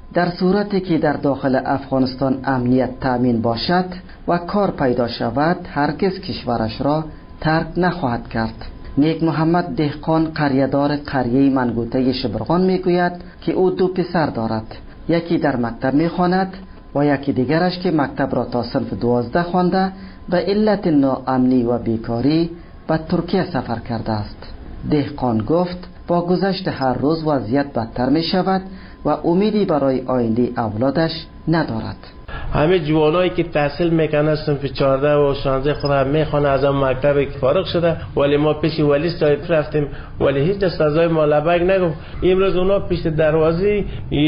در صورتی که در داخل افغانستان امنیت تأمین باشد و کار پیدا شود هرگز کشورش را ترک نخواهد کرد. نیک محمد دهقان قریه‌دار قریه منگوته شبرغان میگوید که او دو پسر دارد، یکی در مکتب میخواند و یکی دیگرش که مکتب را تا صنف دوازده خوانده به علت ناامنی و بیکاری به ترکیه سفر کرده است. دهقان گفت با گذشت هر روز وضعیت بدتر می شود و امیدی برای آینده اولادش ندارد. همه جوانایی که تحصیل میکنه صنف چهارده و شانزده خود هم میخوانه از اون مکتبی که فارغ شده، ولی ما پیش ولی صاحب رفتیم ولی هیچ سزای ما لبک نگفت. امروز اونا پیش دروازه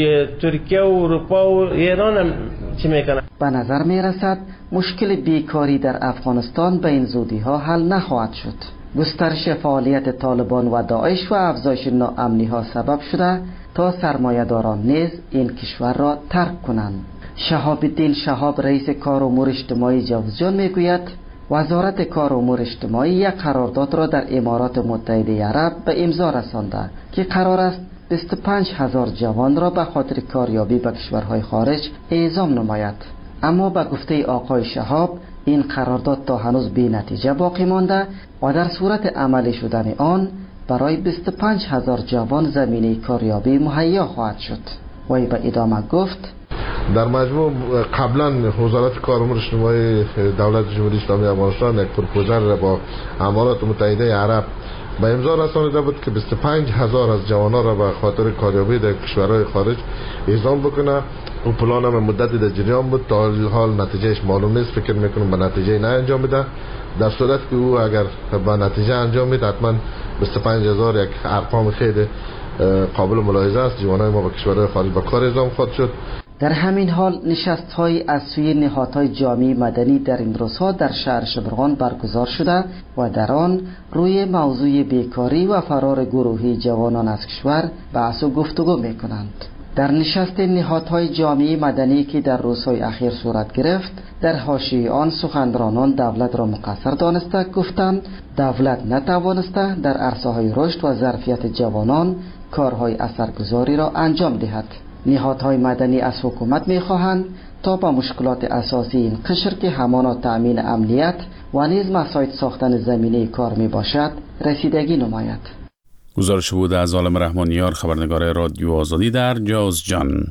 ترکیه و اروپا و ایران هم چی میکنه؟ به نظر میرسد مشکل بیکاری در افغانستان به این زودی ها حل نخواهد شد. گسترش فعالیت طالبان و داعش و افزایش ناامنی ها سبب شده تا سرمایه‌داران نیز این کشور را ترک کنند. شهاب الدین شهاب رئیس کار امور اجتماعی جوزجان میگوید وزارت کار امور اجتماعی یک قرارداد را در امارات متحده عرب به امضا رسانده که قرار است بیست و پنج هزار جوان را به خاطر کاریابی به کشورهای خارج اعزام نماید. اما به گفته آقای شهاب این قرارداد تا هنوز بی نتیجه باقی مانده و در صورت عملی شدن آن برای بیست و پنج هزار جوان زمینه کاریابی مهیا خواهد شد. وی به ادامه گفت در مجموع قبلا وزارت کار امور اجتماعی دولت جمهوری اسلامی افغانستان یک پروپوزال را با امارات متحده عرب به امضا رسانیده بود که بیست و پنج هزار از جوانان را به خاطر کاریابی در کشورهای خارج اعزام بکنه. اون پلان هم مدتی در جریان بود، تا حال نتیجهش معلوم نیست. فکر میکنم به نتیجه نه انجام میده. در صورت که او اگر به نتیجه انجام میده حتما بیست و پنج هزار یک ارقام خیلی قابل ملاحظه است. جوانای ما به کشورهای خارج به کار اعزام خواهد شد. در همین حال نشست‌های از سوی نهادهای جامعه مدنی در این روزها در شهر شبرغان برگزار شده و در آن روی موضوع بیکاری و فرار گروهی جوانان از کشور بحث و گفتگو می‌کنند. در نشست نهادهای جامعه مدنی که در روزهای اخیر صورت گرفت، در حاشیه آن سخنرانان دولت را مقصر دانسته گفتند دولت نتوانسته در عرصه‌های رشد و ظرفیت جوانان کارهای اثرگذاری را انجام دهد. نهادهای مدنی از حکومت می‌خواهند تا با مشکلات اساسی این قشر که همانا تأمین امنیت و نیز مساعد ساختن زمینه کار میباشد رسیدگی نماید. گزارش بود از عالم رحمانیار، خبرنگار رادیو آزادی در جوزجان.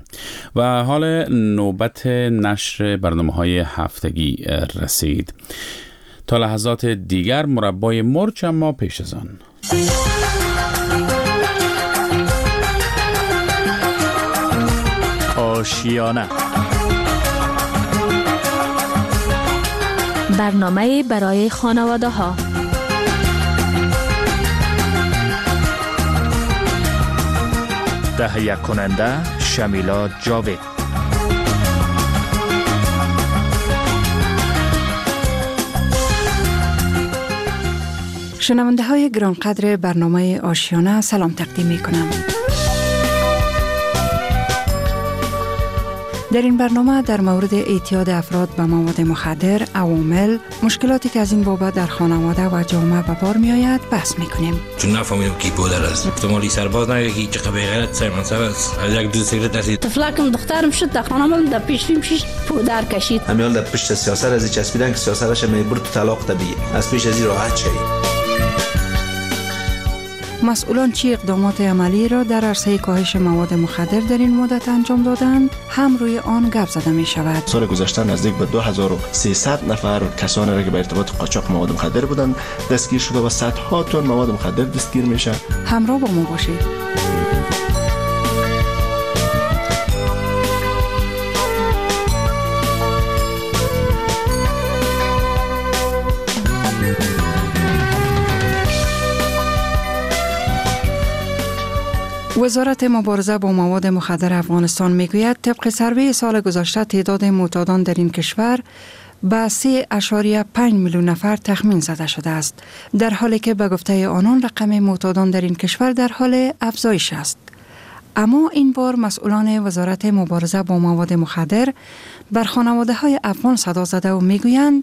و حال نوبت نشر برنامه‌های هفتگی رسید. تا لحظات دیگر مربای مرچ، اما پیش از آن آشیانه، برنامه برای خانواده ها. تهیه کننده شمیلا جاوید. شنونده های گرانقدر برنامه آشیانه سلام تقدیم می کنم. در این برنامه در مورد اعتیاد افراد به مواد مخدر، عوامل، مشکلاتی که از این بابت در خانواده و جامعه به بار می آید بحث می کنیم. چون نفهمیدم کی پودر است. احتمالی سرباز نگه کی چقدر غیرت سیمن سر است. از یک دو سیگرت است. طفلکم دخترم شد در خانه‌ام در پیشیم شش پودر کشید. همیال در پشت سیاست از چسبیدن که سیاستش میبرد تو طلاق طبیعی. از پیش از این راحت شدی. مسئولان چی اقدامات عملی را در عرصه کاهش مواد مخدر در این مدت انجام دادند؟ هم روی آن گپ زده می شود. سال گذشته نزدیک به دو هزار و سیصد نفر کسانی را که به ارتباط قاچاق مواد مخدر بودند دستگیر شده و صدها تن مواد مخدر دستگیر میشه. همراه با ما باشید. وزارت مبارزه با مواد مخدر افغانستان میگوید طبق سروی سال گذشته تعداد معتادان در این کشور به سه اشاریه پنج میلیون نفر تخمین زده شده است، در حالی که به گفته آنان رقم معتادان در این کشور در حال افزایش است. اما این بار مسئولان وزارت مبارزه با مواد مخدر بر خانواده های افغان صدا زده و میگویند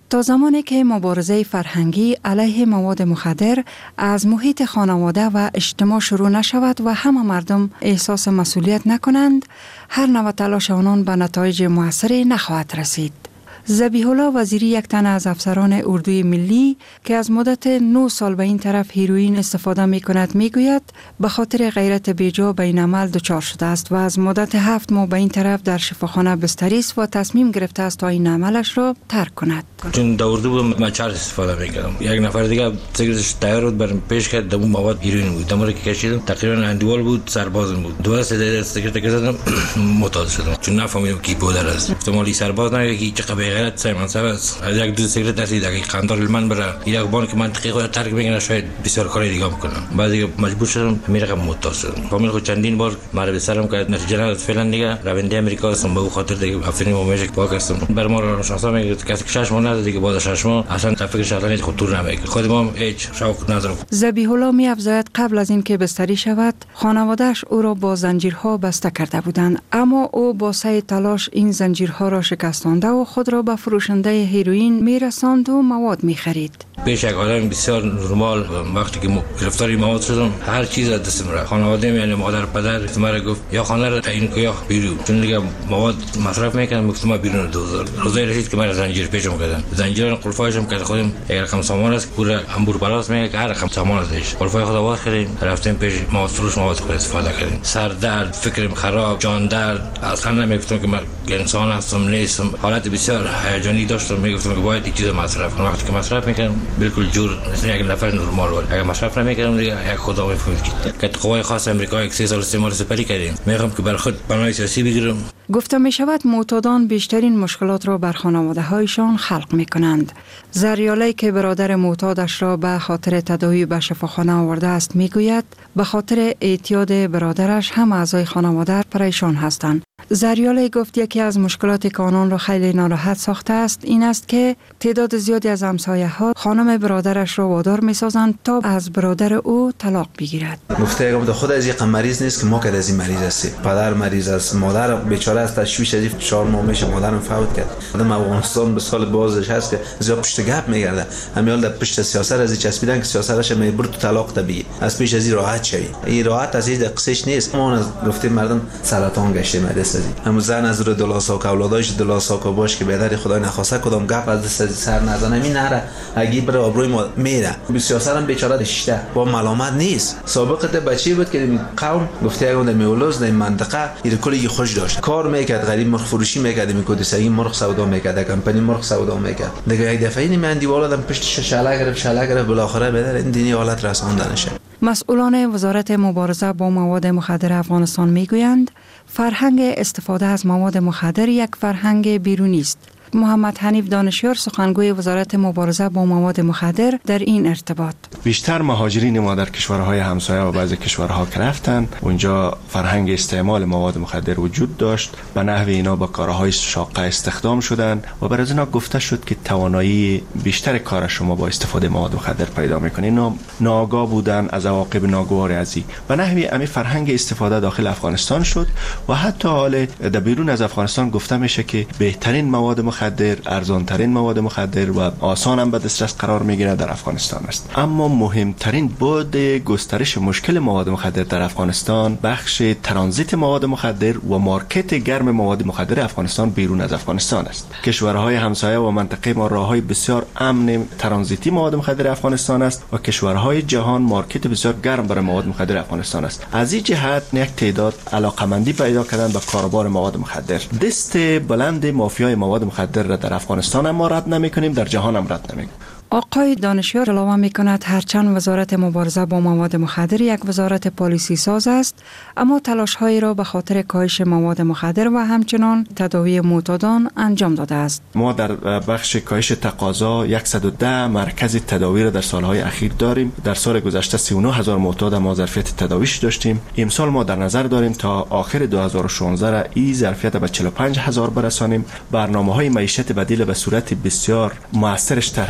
تا زمانی که مبارزه فرهنگی علیه مواد مخدر از محیط خانواده و اجتماع شروع نشود و همه مردم احساس مسئولیت نکنند، هر نوع تلاش آنان به نتایج موثری نخواهد رسید. ذبیح الله وزیری، یک تن از افسران اردوی ملی که از مدت نه سال به این طرف هیروئین استفاده می کند، می گوید به خاطر غیرت بیجا به این عمل دچار شده است و از مدت هفت ماه به این طرف در شفاخانه بستری است و تصمیم گرفته است تا این عملش را ترک کند. چون در اردو بودم من چارت استفاده می کردم. یک نفر دیگه سیگارتش تیار بود برام پیش کرد، دمو مواد هیروئین بود. دمو که کشیدم تقریبا اندوال بود، سربازم بود. دو سه دقیقه سیگارت کشیدم معتاد شدم چون نفهمیدم کی بودر است. احتمالی سرباز نه کی چه غیرت سیمان سبز از یک دو سیگارت رسید اگه قندار من بره یک بار که منطقی خود ترک بگیرم شاید بسیار کاری دیگه میکنم. بعد مجبور شدم میرم معتاد شدم. فامیل خود چندین بار مرا به سرم کرد، نتیجه نداد. فعلا دیگه رونده امریکا هستم، به خاطر دیگه افرین مومش پاک هستم. بر ما را شناسا میگه کسی که شش ماه نداره دیگه بعد شش ماه اصلا تفکر شدن خطور نمیکنه. خود ما هیچ شوق ندارم. ذبیح الله می افزاید قبل از اینکه بستری شود خانواده‌اش او را با زنجیرها بسته کرده بودند، اما او با سعی تلاش این زنجیرها را شکستانده و خود را به فروشنده هیروئین میرساند و مواد میخرید. پیش یک آدم بسیار نرمال وقتی که گرفتار مواد شدم هر چیز از دستم رفت. خانواده یعنی مادر پدر مرا گفت یا خانه را تعیین کن یا بیرون، چون دیگه مواد مصرف میکنم. گفتم بیرون دوزار روزای رسید که مرا زنجیر پیشم کردن. زنجیر قلفایشم که خودم یک رقم سامان است پورا انبور براس میگه که هر رقم سامان ازش قلفای خود آواز کردیم رفتیم پیش مواد فروش مواد خود استفاده کردیم. سر درد، فکرم خراب، جان درد، اصلا نمیگفتم که من انسان هستم نیستم. حالت بسیار هیجانی داشتم. میگفتم که باید یک چیز مصرف کنم. وقتی که مصرف میکنم بالکل جور مثل یک نفر نرمال بود. اگه مصرف نمیکردم دیگه یک خدا میفهمید که قوای خاص آمریکا یک سه سال استعمال سپری کردیم. میخوام که بر خود پناه سیاسی بگیرم. گفته می شود معتادان بیشترین مشکلات را بر خانواده هایشان خلق می کنند. زریاله که برادر معتادش را به خاطر تداوی به شفاخانه آورده است می گوید به خاطر اعتیاد برادرش هم اعضای خانواده پریشان هستند. زریاله گفت یکی از مشکلات که آنان را خیلی ناراحت ساخته است این است که تعداد زیادی از همسایه ها خانم برادرش را وادار می سازند تا از برادر او طلاق بگیرد. گفته گفت خود از یک مریض نیست که ما که از این مریض هستیم. پدر مریض است، مادر بیچاره است، تشویش از چهار ماه میشه مادرم فوت کرد. آدم افغانستان به سال بازش هست که زیاد پشت گپ میگرده. همیال در پشت سیاست از این چسبیدن که سیاستش میبر تو طلاق طبیعی. از پیش از این راحت شوی. این راحت از این قصهش نیست. ما از گفتیم مردم سرطان گشته مدرسه. همون زن از رو دلاساک اولاداش دلاساک باش که بدر خدای نخواسته کدام گپ از دست سر نزنه می نره اگه بر آبروی ما میره. به سیاست هم بیچاره دشته با ملامت نیست. سابقه بچی بود که قوم گفته اگه در میولوز در منطقه این کلی خوش داشت کار میکرد، غریب مرغ فروشی میکرد، میکرد سگی مرغ سودا میکرد، کمپانی مرغ سودا میکرد. دیگه یک دفعه این مندی والا دم پشت شاله گرفت شاله گرفت بالاخره بدر این دینی حالت رساندنشه. مسئولان وزارت مبارزه با مواد مخدر افغانستان میگویند فرهنگ استفاده از مواد مخدر یک فرهنگ بیرونی است. محمد حنیف دانشیار سخنگوی وزارت مبارزه با مواد مخدر در این ارتباط: بیشتر مهاجرین ما در کشورهای همسایه و بعضی کشورها که رفتن اونجا فرهنگ استعمال مواد مخدر وجود داشت، به نحو اینا با کارهای شاقه استخدام شدن و بر از اینا گفته شد که توانایی بیشتر کار شما با استفاده مواد مخدر پیدا میکنه. اینا ناآگاه بودن از عواقب ناگوار از این به نحوی امی فرهنگ استفاده داخل افغانستان شد و حتی حال در بیرون از افغانستان گفته میشه که بهترین مواد مخدر مخدر، ارزانترین مواد مخدر و آسان هم به دسترس قرار میگیره در افغانستان است. اما مهمترین بعد گسترش مشکل مواد مخدر در افغانستان بخش ترانزیت مواد مخدر و مارکت گرم مواد مخدر افغانستان بیرون از افغانستان است. کشورهای همسایه و منطقه ما راههای بسیار امن ترانزیتی مواد مخدر افغانستان است و کشورهای جهان مارکت بسیار گرم برای مواد مخدر افغانستان است. از این جهت یک تعداد علاقمندی پیدا کردن به کاروبار مواد مخدر. دست بلند مافیای مواد مخدر را در افغانستان هم ما رد نمی کنیم، در جهان هم رد نمی کنیم. آقای دانشیار علاوه می کند هرچند وزارت مبارزه با مواد مخدر یک وزارت پالیسی ساز است، اما تلاش هایی را به خاطر کاهش مواد مخدر و همچنان تداوی معتادان انجام داده است. ما در بخش کاهش تقاضا صد و ده مرکز تداوی را در سالهای اخیر داریم. در سال گذشته سی و نه هزار معتاد ما ظرفیت تداویش داشتیم. امسال ما در نظر داریم تا آخر دو هزار و شانزده را این ظرفیت به چهل و پنج هزار برسانیم. برنامه‌های معیشت بدیل به صورت بسیار موثرش طرح‌ریزی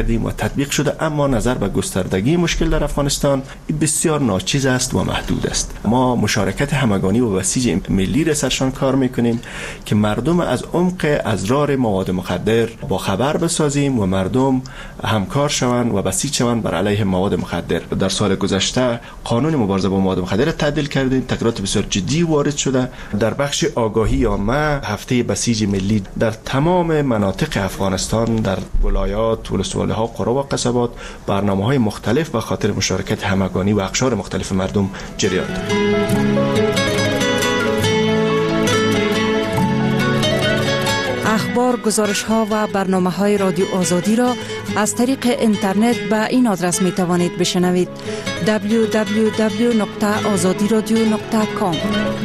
کردیم و تطبیق شده، اما نظر به گستردگی مشکل در افغانستان بسیار ناچیز است و محدود است. ما مشارکت همگانی و بسیج ملی را سرشان کار میکنیم که مردم از عمق اضرار مواد مخدر با خبر بسازیم و مردم همکار شوند و بسیج شوند بر علیه مواد مخدر. در سال گذشته قانون مبارزه با مواد مخدر تعدیل کردیم، تغییرات بسیار جدی وارد شده. در بخش آگاهی عامه هفته بسیج ملی در تمام مناطق افغانستان، در ولایات، ولسوالی‌ها، قرى و قصبات برنامه‌های مختلف به خاطر مشارکت همگانی و اقشار مختلف مردم جریان دارد. اخبار، گزارش‌ها و برنامه‌های رادیو آزادی را از طریق اینترنت به این آدرس می‌توانید بشنوید: دبلیو دبلیو دبلیو دات آزادی رادیو دات کام.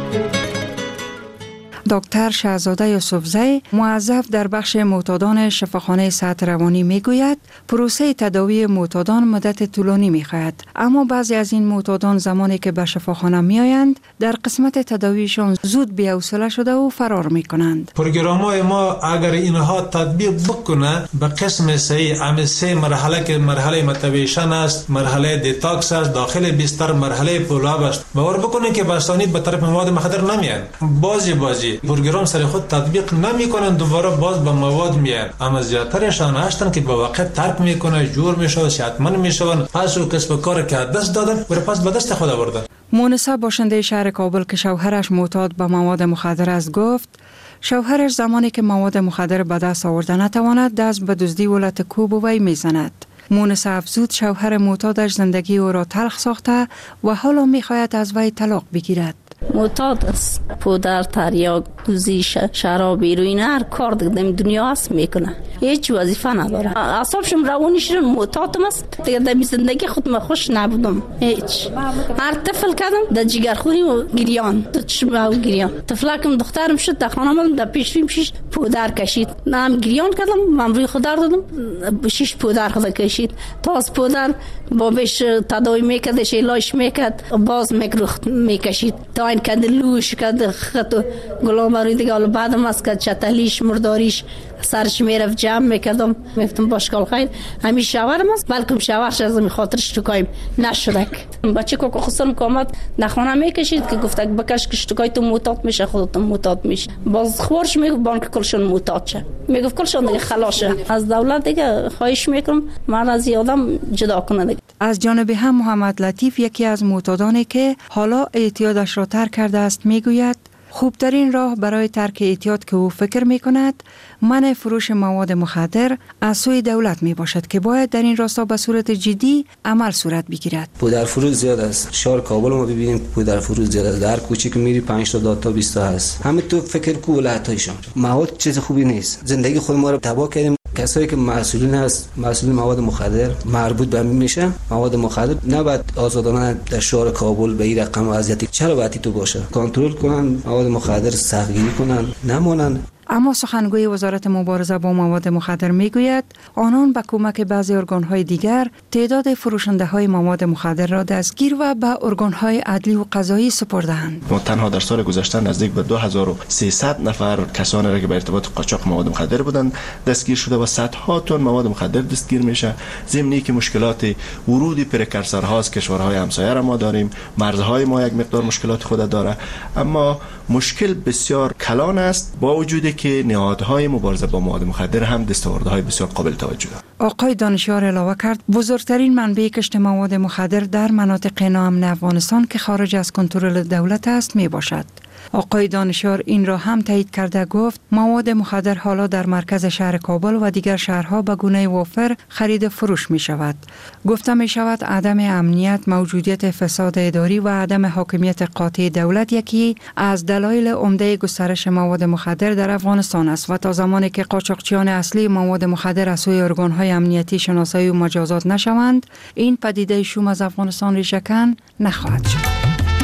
دکتر شهزاده یوسفزی، موظف در بخش معتادان شفاخانه صحت روانی میگوید پروسه تداوی معتادان مدت طولانی میخواهد، اما بعضی از این معتادان زمانی که به شفاخانه میآیند در قسمت تداویشان زود بی‌حوصله شده و فرار میکنند. پروگرام‌های ما اگر اینها تطبیق بکنه به قسم صحیح، ام سه مرحله که مرحله متویشن است، مرحله دیتاکس است، داخل بستر مرحله پولاب است، باور بکنید که بسانی به طرف مواد مخدر نمیان. بازی بازی پروگرام سر خود تطبیق نمیکنن، دوباره باز به مواد میان. اما زیادترشان هستن که با وقت ترک میکنه، جور میشود، صحتمند میشون، پس او کسب کار که دست دادن و پس به دست خود آوردن. مونسا باشنده شهر کابل که شوهرش معتاد به مواد مخدر است گفت شوهرش زمانی که مواد مخدر به دست آورده نتواند دست به دزدی و لط‌کوب وی میزند. مونسا افزود شوهر معتادش زندگی او را تلخ ساخته و حالا میخواهد از وی طلاق بگیرد. معتاد است، پودر، تریاک، دوزی، شراب، هیروئین، هر کار دیگه دنیا هست میکنه، هیچ وظیفه نداره. اعصابشم روانیش معتادم است، دیگه در زندگی خود من خوش نبودم هیچ. هر طفل کردم در جگرخوری و گریان، تو چشم و گریان. طفلکم دخترم شد در خانه‌ام در پیشیم شش پودر کشید، من گریان کردم، من روی خود دادم، شش پودر خود کشید. تا از پودر بابش تداوی میکرد، شیلاش میکرد، باز میگرخت میکشید. تا این کند لوش کند خط گلاب روی دیگه. حالا بعدم از که چتلیش مرداریش سرش میرفت جمع میکردم، میفتم باشکال خیر همین شوهرم است، بلکم شوهرش از این خاطرش توکایم نشده. بچه که خسرم که آمد نخونه میکشید که گفت بکش که شتوکای تو معتاد میشه، خودتون معتاد میشه. باز خورش میگفت بانک کلشون معتاد شه، میگفت کلشون دیگه خلاصه. از دولت دیگه خواهش میکنم من از یادم جدا کنه دیگه. از جانب هم محمد لطیف، یکی از معتادانی که حالا اعتیادش را ترک کرده است، میگوید خوبترین راه برای ترک اعتیاد که او فکر می کند منع فروش مواد مخدر از سوی دولت می باشد که باید در این راستا به صورت جدی عمل صورت بگیرد. پودر فروش زیاد است. شهر کابل ما ببینیم پودر فروش زیاد است. در کوچه که میری پنج تا داد تا بیست تا هست. همه تو فکر کو ولایت‌هایشان. مواد چیز خوبی نیست. زندگی خود ما رو تباه کردیم. کسایی که مسئولین هست، مسئولین مواد مخدر مربوط به همین میشه. مواد مخدر نباید آزادانه در شهر کابل به این رقم وضعیتی چرا باید تو باشه؟ کنترل کنن، مواد مخدر سختگیری کنن، نمونن. اما سخنگوی وزارت مبارزه با مواد مخدر میگوید آنان با کمک بعضی ارگان‌های دیگر تعداد فروشنده‌های مواد مخدر را دستگیر و به ارگان‌های عدلی و قضایی سپرده‌اند. ما تنها در سال گذشته نزدیک به دو هزار و سیصد نفر کسانی را که به ارتباط قاچاق مواد مخدر بودند دستگیر شده و صدها تن مواد مخدر دستگیر میشه. ضمنی که مشکلات ورودی پرکرسرها از کشورهای همسایه را ما داریم، مرزهای ما یک مقدار مشکلات خود داره، اما مشکل بسیار کلان است با وجودی که نهادهای مبارزه با مواد مخدر هم دستاوردهای بسیار قابل توجه دارند. آقای دانشیار علاوه کرد بزرگترین منبع کشت مواد مخدر در مناطق ناامن افغانستان که خارج از کنترل دولت است می باشد. آقای دانشیار این را هم تایید کرده گفت مواد مخدر حالا در مرکز شهر کابل و دیگر شهرها به گونه وافر خرید فروش می شود. گفته می شود عدم امنیت، موجودیت فساد اداری و عدم حاکمیت قاطع دولت یکی از دلایل عمده گسترش مواد مخدر در افغانستان است و تا زمانی که قاچاقچیان اصلی مواد مخدر از سوی ارگان‌های امنیتی شناسایی و مجازات نشوند، این پدیده شوم از افغانستان ریشه‌کن نخواهد شد.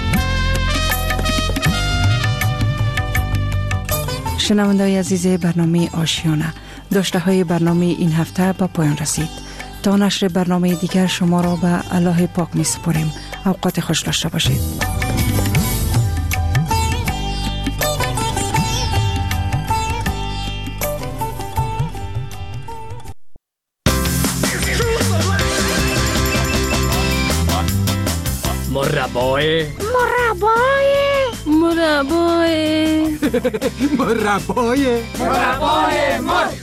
شنونده‌های عزیز برنامه آشیانه، داشته های برنامه این هفته به پایان رسید. تا نشر برنامه دیگر شما را به الله پاک می سپاریم. اوقات خوش داشته باشید. مربای مربای مربای مربای مربای مرچ.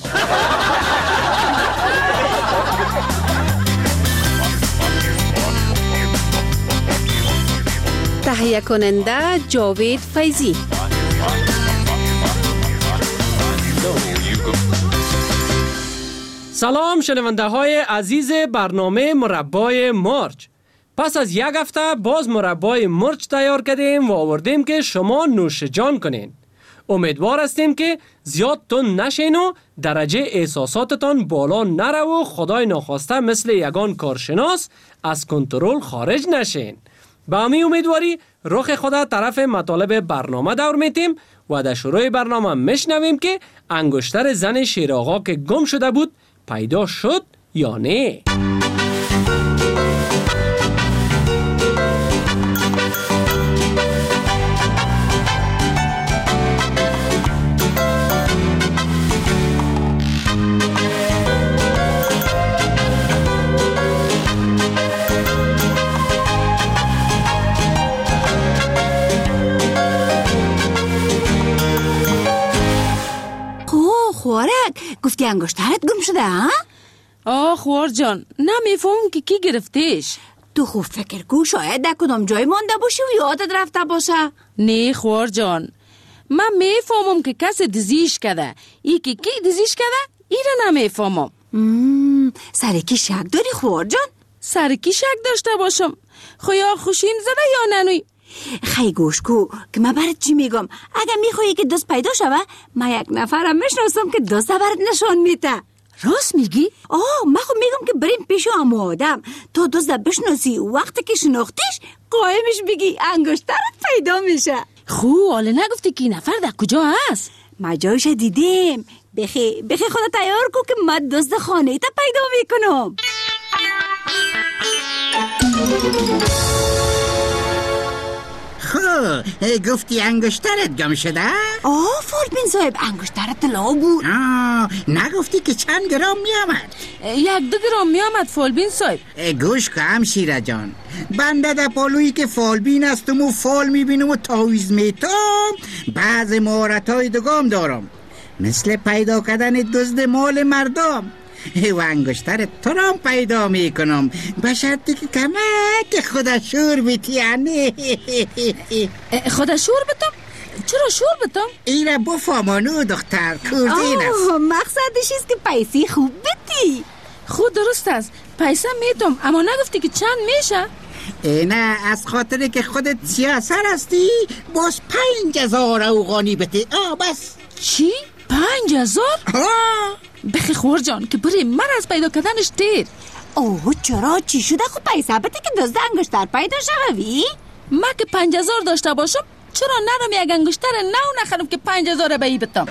تهیه کننده جاوید فیضی. سلام شنونده های عزیز برنامه مربای مرچ. پس از یک هفته باز مربای مرچ تیار کردیم و آوردیم که شما نوش جان کنین. امیدوار هستیم که زیاد تند نشین و درجه احساساتتان بالا نره و خدای ناخواسته مثل یگان کارشناس از کنترل خارج نشین. با امی امیدواری رخ خدا طرف مطالب برنامه دور میتیم و در شروع برنامه میشنویم که انگشتر زن شیر آقا که گم شده بود پیدا شد یا نه. خوارک گفتی انگشترت گم شده ها؟ آه خوار جان نمیفهم که کی گرفتیش. تو خوب فکر کو شاید در کدام جای مانده باشی و یادت رفته باشه. نه خوار جان من میفهمم که کسی دزیش کرده. ای که کی دزیش کرده ای را نمیفهمم. سر کی شک داری خوار جان؟ سر کی شک داشته باشم؟ خویا خوشین زده یا ننوی؟ خیلی گوش کو که من برات چی میگم. اگه میخوایی که دوست پیدا شوه من یک نفرم میشناسم که دوست برات نشان میده. راست میگی؟ آه من خب میگم که بریم پیش ام آدم تو دوست بشناسی وقتی که شناختیش قایمش بگی انگشترت پیدا میشه. خو حالا نگفتی که این نفر در کجا هست؟ من جایش دیدیم. بخی بخی خدا تیار کو که من دوست خانه تا پیدا میکنم. خب گفتی انگشترت گم شده؟ آه فولبین صاحب انگشترت طلا بود. آه نگفتی که چند گرام می آمد؟ یک دو گرام می آمد فولبین صاحب. گوش که همشیره جان بنده در پالویی که فولبین هستم و فال می بینم و تاویز میتام بعض مهارت های دگام دارم مثل پیدا کردن دزد مال مردم و انگشتر تو را پیدا میکنم به شرطی که کمک خدا شور بیتی. یعنی خدا شور بتم؟ چرا شور بتم؟ این را بفهمانو دختر کوزین است. مقصدش است که پیسی خوب بتی. خود درست است پیسه میتم اما نگفتی که چند میشه؟ نه از خاطر که خودت سیاسر هستی باز پنج هزار اوغانی بتی. آه بس. چی؟ پنج هزار؟ آه بخی خور جان که برای من از پیدا کردنش دیر. اوه چرا چی شده؟ خب پیسه بده که دزد انگشتر پیدا شوی. من که پنج هزار داشته باشم چرا نرم یک انگشتر نو نخرم که پنج هزار به ای بتم.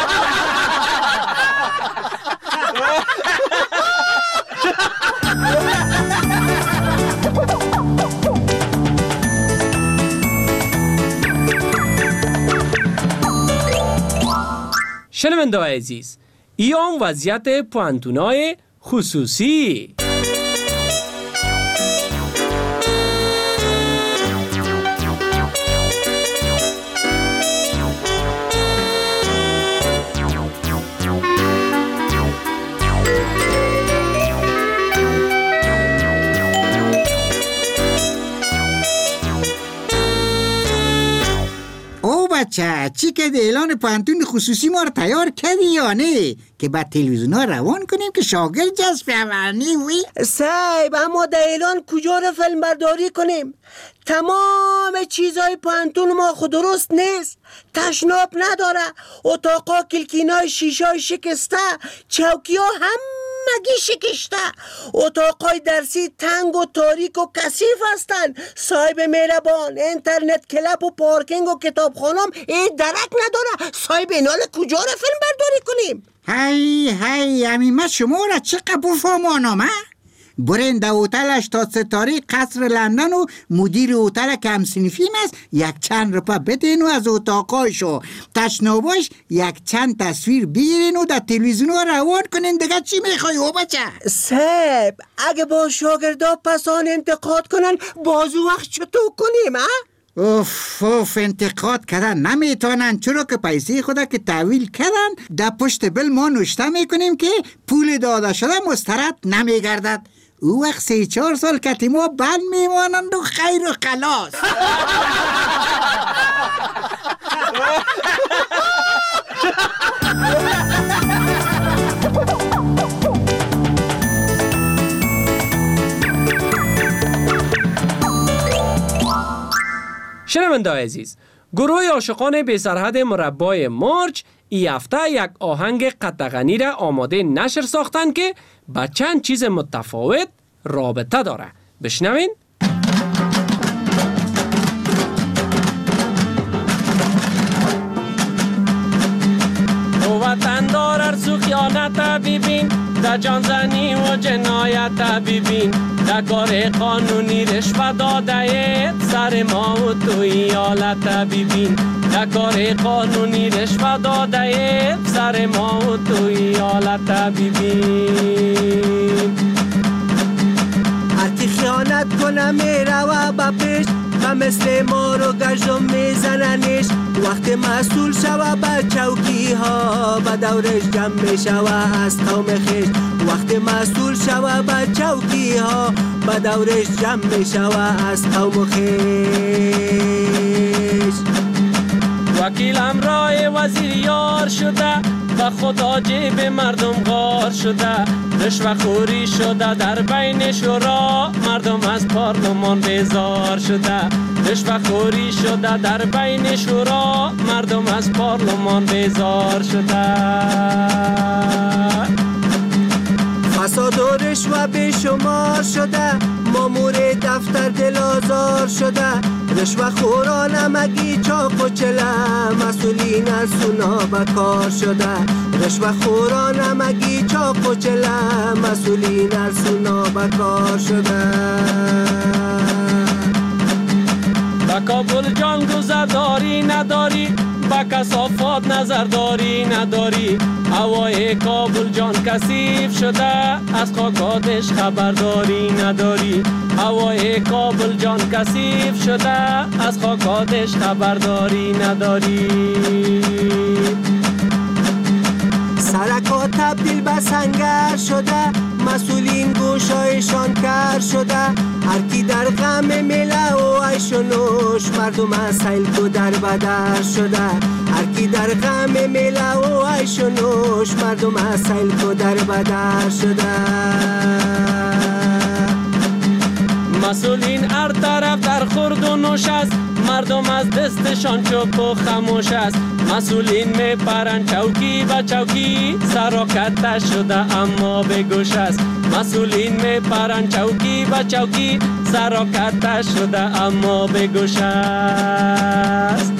شنونده عزیز ایام وضعیت پوانتونای خصوصی. بچه چی که اعلان پانتون خصوصی ما رو تیار کردی یا نه که بعد تلویزیون ها روان کنیم که شاگرد جذب اولنی وی؟ صاحب اما در اعلان کجا رو فیلم برداری کنیم؟ تمام چیزای پانتون ما خود درست نیست. تشناب نداره، اتاقا کلکینای شیشای شکسته، چوکی ها همگی شکسته، اتاقای درسی تنگ و تاریک و کثیف هستن. صاحب مهربان اینترنت کلاب و پارکینگ و کتابخانم این درک نداره. صاحب اینال کجا رو فیلم برداری کنیم؟ هی هی امی ما شما را چه قبول فهمانم ها؟ برین در هتلش تا ستاره قصر لندن و مدیر هتل که هم سنفیم است یک چند روپا بدین و از اتاقایشو تشناباش یک چند تصویر بگیرین و در تلویزیون روان کنین. دیگه چی میخوای او بچه؟ سب اگه با شاگردا پسان انتقاد کنن بازو وقت چطور کنیم ها؟ اوف اوف انتقاد کردن نمیتونن، چرا که پیسه خدا که تحویل کردن در پشت بل ما نوشته میکنیم که پول داده شده مسترد نمیگردد. او وقت سه چهار سال کتی ما بند میمانند و خیر و خلاص. شنونده عزیز، گروه عاشقان بی سرحد مربای مارچ ای هفته یک آهنگ قطغنی را آماده نشر ساختن که با چند چیز متفاوت رابطه داره. بشنوین. او وطن دار ارزو خیانت ببین، در جانزنی و جنایت ببین، در کار قانونی رشوه داده سر ما و توی حالت ببین، در کار قانونی رشوه داده سر ما و توی حالت ببین. هرکی خیانت کنه میره و با پیش و مثل ما رو گشتم میزننش. وقت مسئول شوه با چوکی ها با دورش جمع شوه از قوم خیش. وقت مسئول شوه با چوکی ها با دورش جمع شوه از قوم خیش. وکیل امرای وزیر یار شده و خدا جیب مردم غار شده. رشوه خوری شده در بین شورا، مردم از پارلمان بیزار شده. رشوه خوری شده در بین شورا، مردم از پارلمان بیزار شده. فساد و رشوه به شمار شده، مامور دفتر دل آزار شده. رشوه خوران همگی چاق و چله، مسئولین از سونا بکار شده. رشوه خوران همگی چاق و چله، مسئولین از سونا بکار شده. با کابل جان گذرداری نداری، با کثافات نظرداری نداری. هوای کابل جان کثیف شده، از خاکاتش خبرداری نداری. هوای کابل جان کثیف شده، از خاکاتش خبرداری نداری. سرکا تبدیل به سنگر شده، مسئولین گوشایشان کر شده. هر کی در غم مله و عیش و نوش، مردم از سیل کو در بدر شده. هر کی در غم مله و عیش و نوش، مردم از سیل کو در بدر شده. مسئولین هر طرف در خورد و نوش است، مردم از دستشان چوب و خموش است. مسئولین می پرند چوکی با چوکی، سراکت شده اما به گوش است. مسئولین می پرند چوکی با چوکی، سراکت شده اما به گوش است.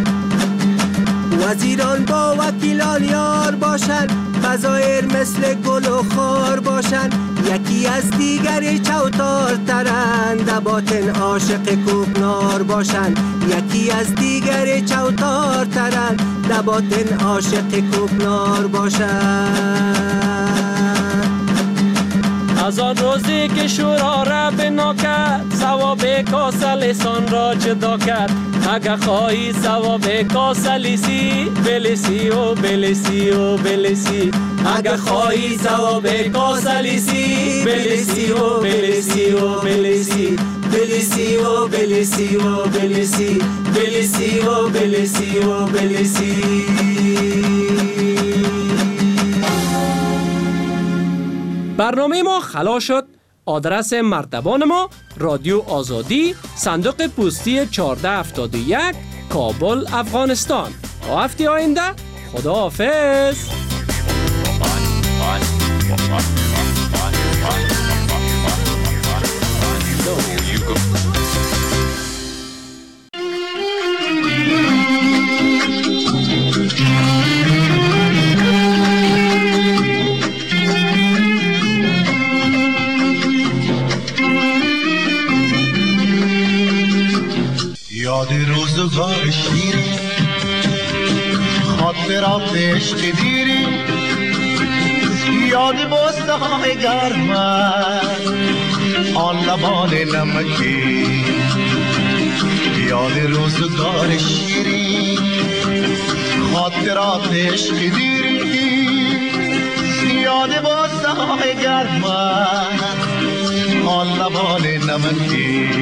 وزیران با وکیلان یار باشند، بظاهر مثل گل و خار باشند. یکی از دیگری چوتار ترند، در باطن عاشق کوکنار باشند. یکی از دیگری چوتار ترند، در باطن عاشق کوکنار باشند. از آن روزی که شورا را بنا کرد، ثواب کاسه لسان را جدا کرد. اگه خواهی ثواب کاسه لیسی، بلیسی و بلیسی و بلیسی. اگه خواهی ثواب کاسه لیسی، بلیسی و بلیسی و بلیسی. بلیسی و بلیسی و بلیسی. بلیسی و بلیسی و بلیسی. برنامه ما خلاص شد. آدرس مرتبان ما رادیو آزادی، صندوق پستی چهارده هفتاد و یک، کابل، افغانستان. تا هفته آینده خدا حافظ. یاد روزگار شیرین خاطرات عشق دیری یاد بوسه های گرم آن لبان نمکی یاد روزگار شیرین خاطرات عشق دیری یاد بوسه های گرم آن لبان نمکی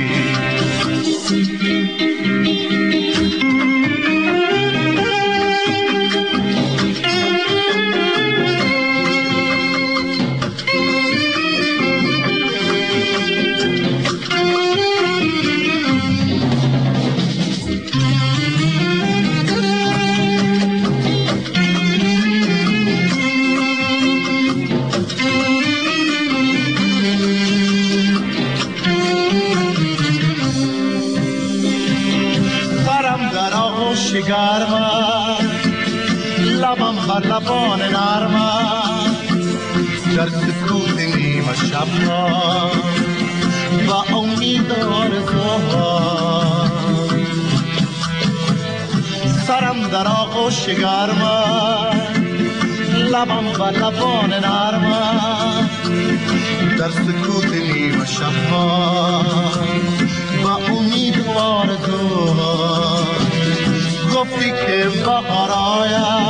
گرمه لبم بر لبان نرمه در سکوت نیمه شب ها و امید آرزوها سرم در آغوش گرمه لبم بر لبان نرمه در سکوت نیمه شب ها و امید آرزوها گفتی که بهار آید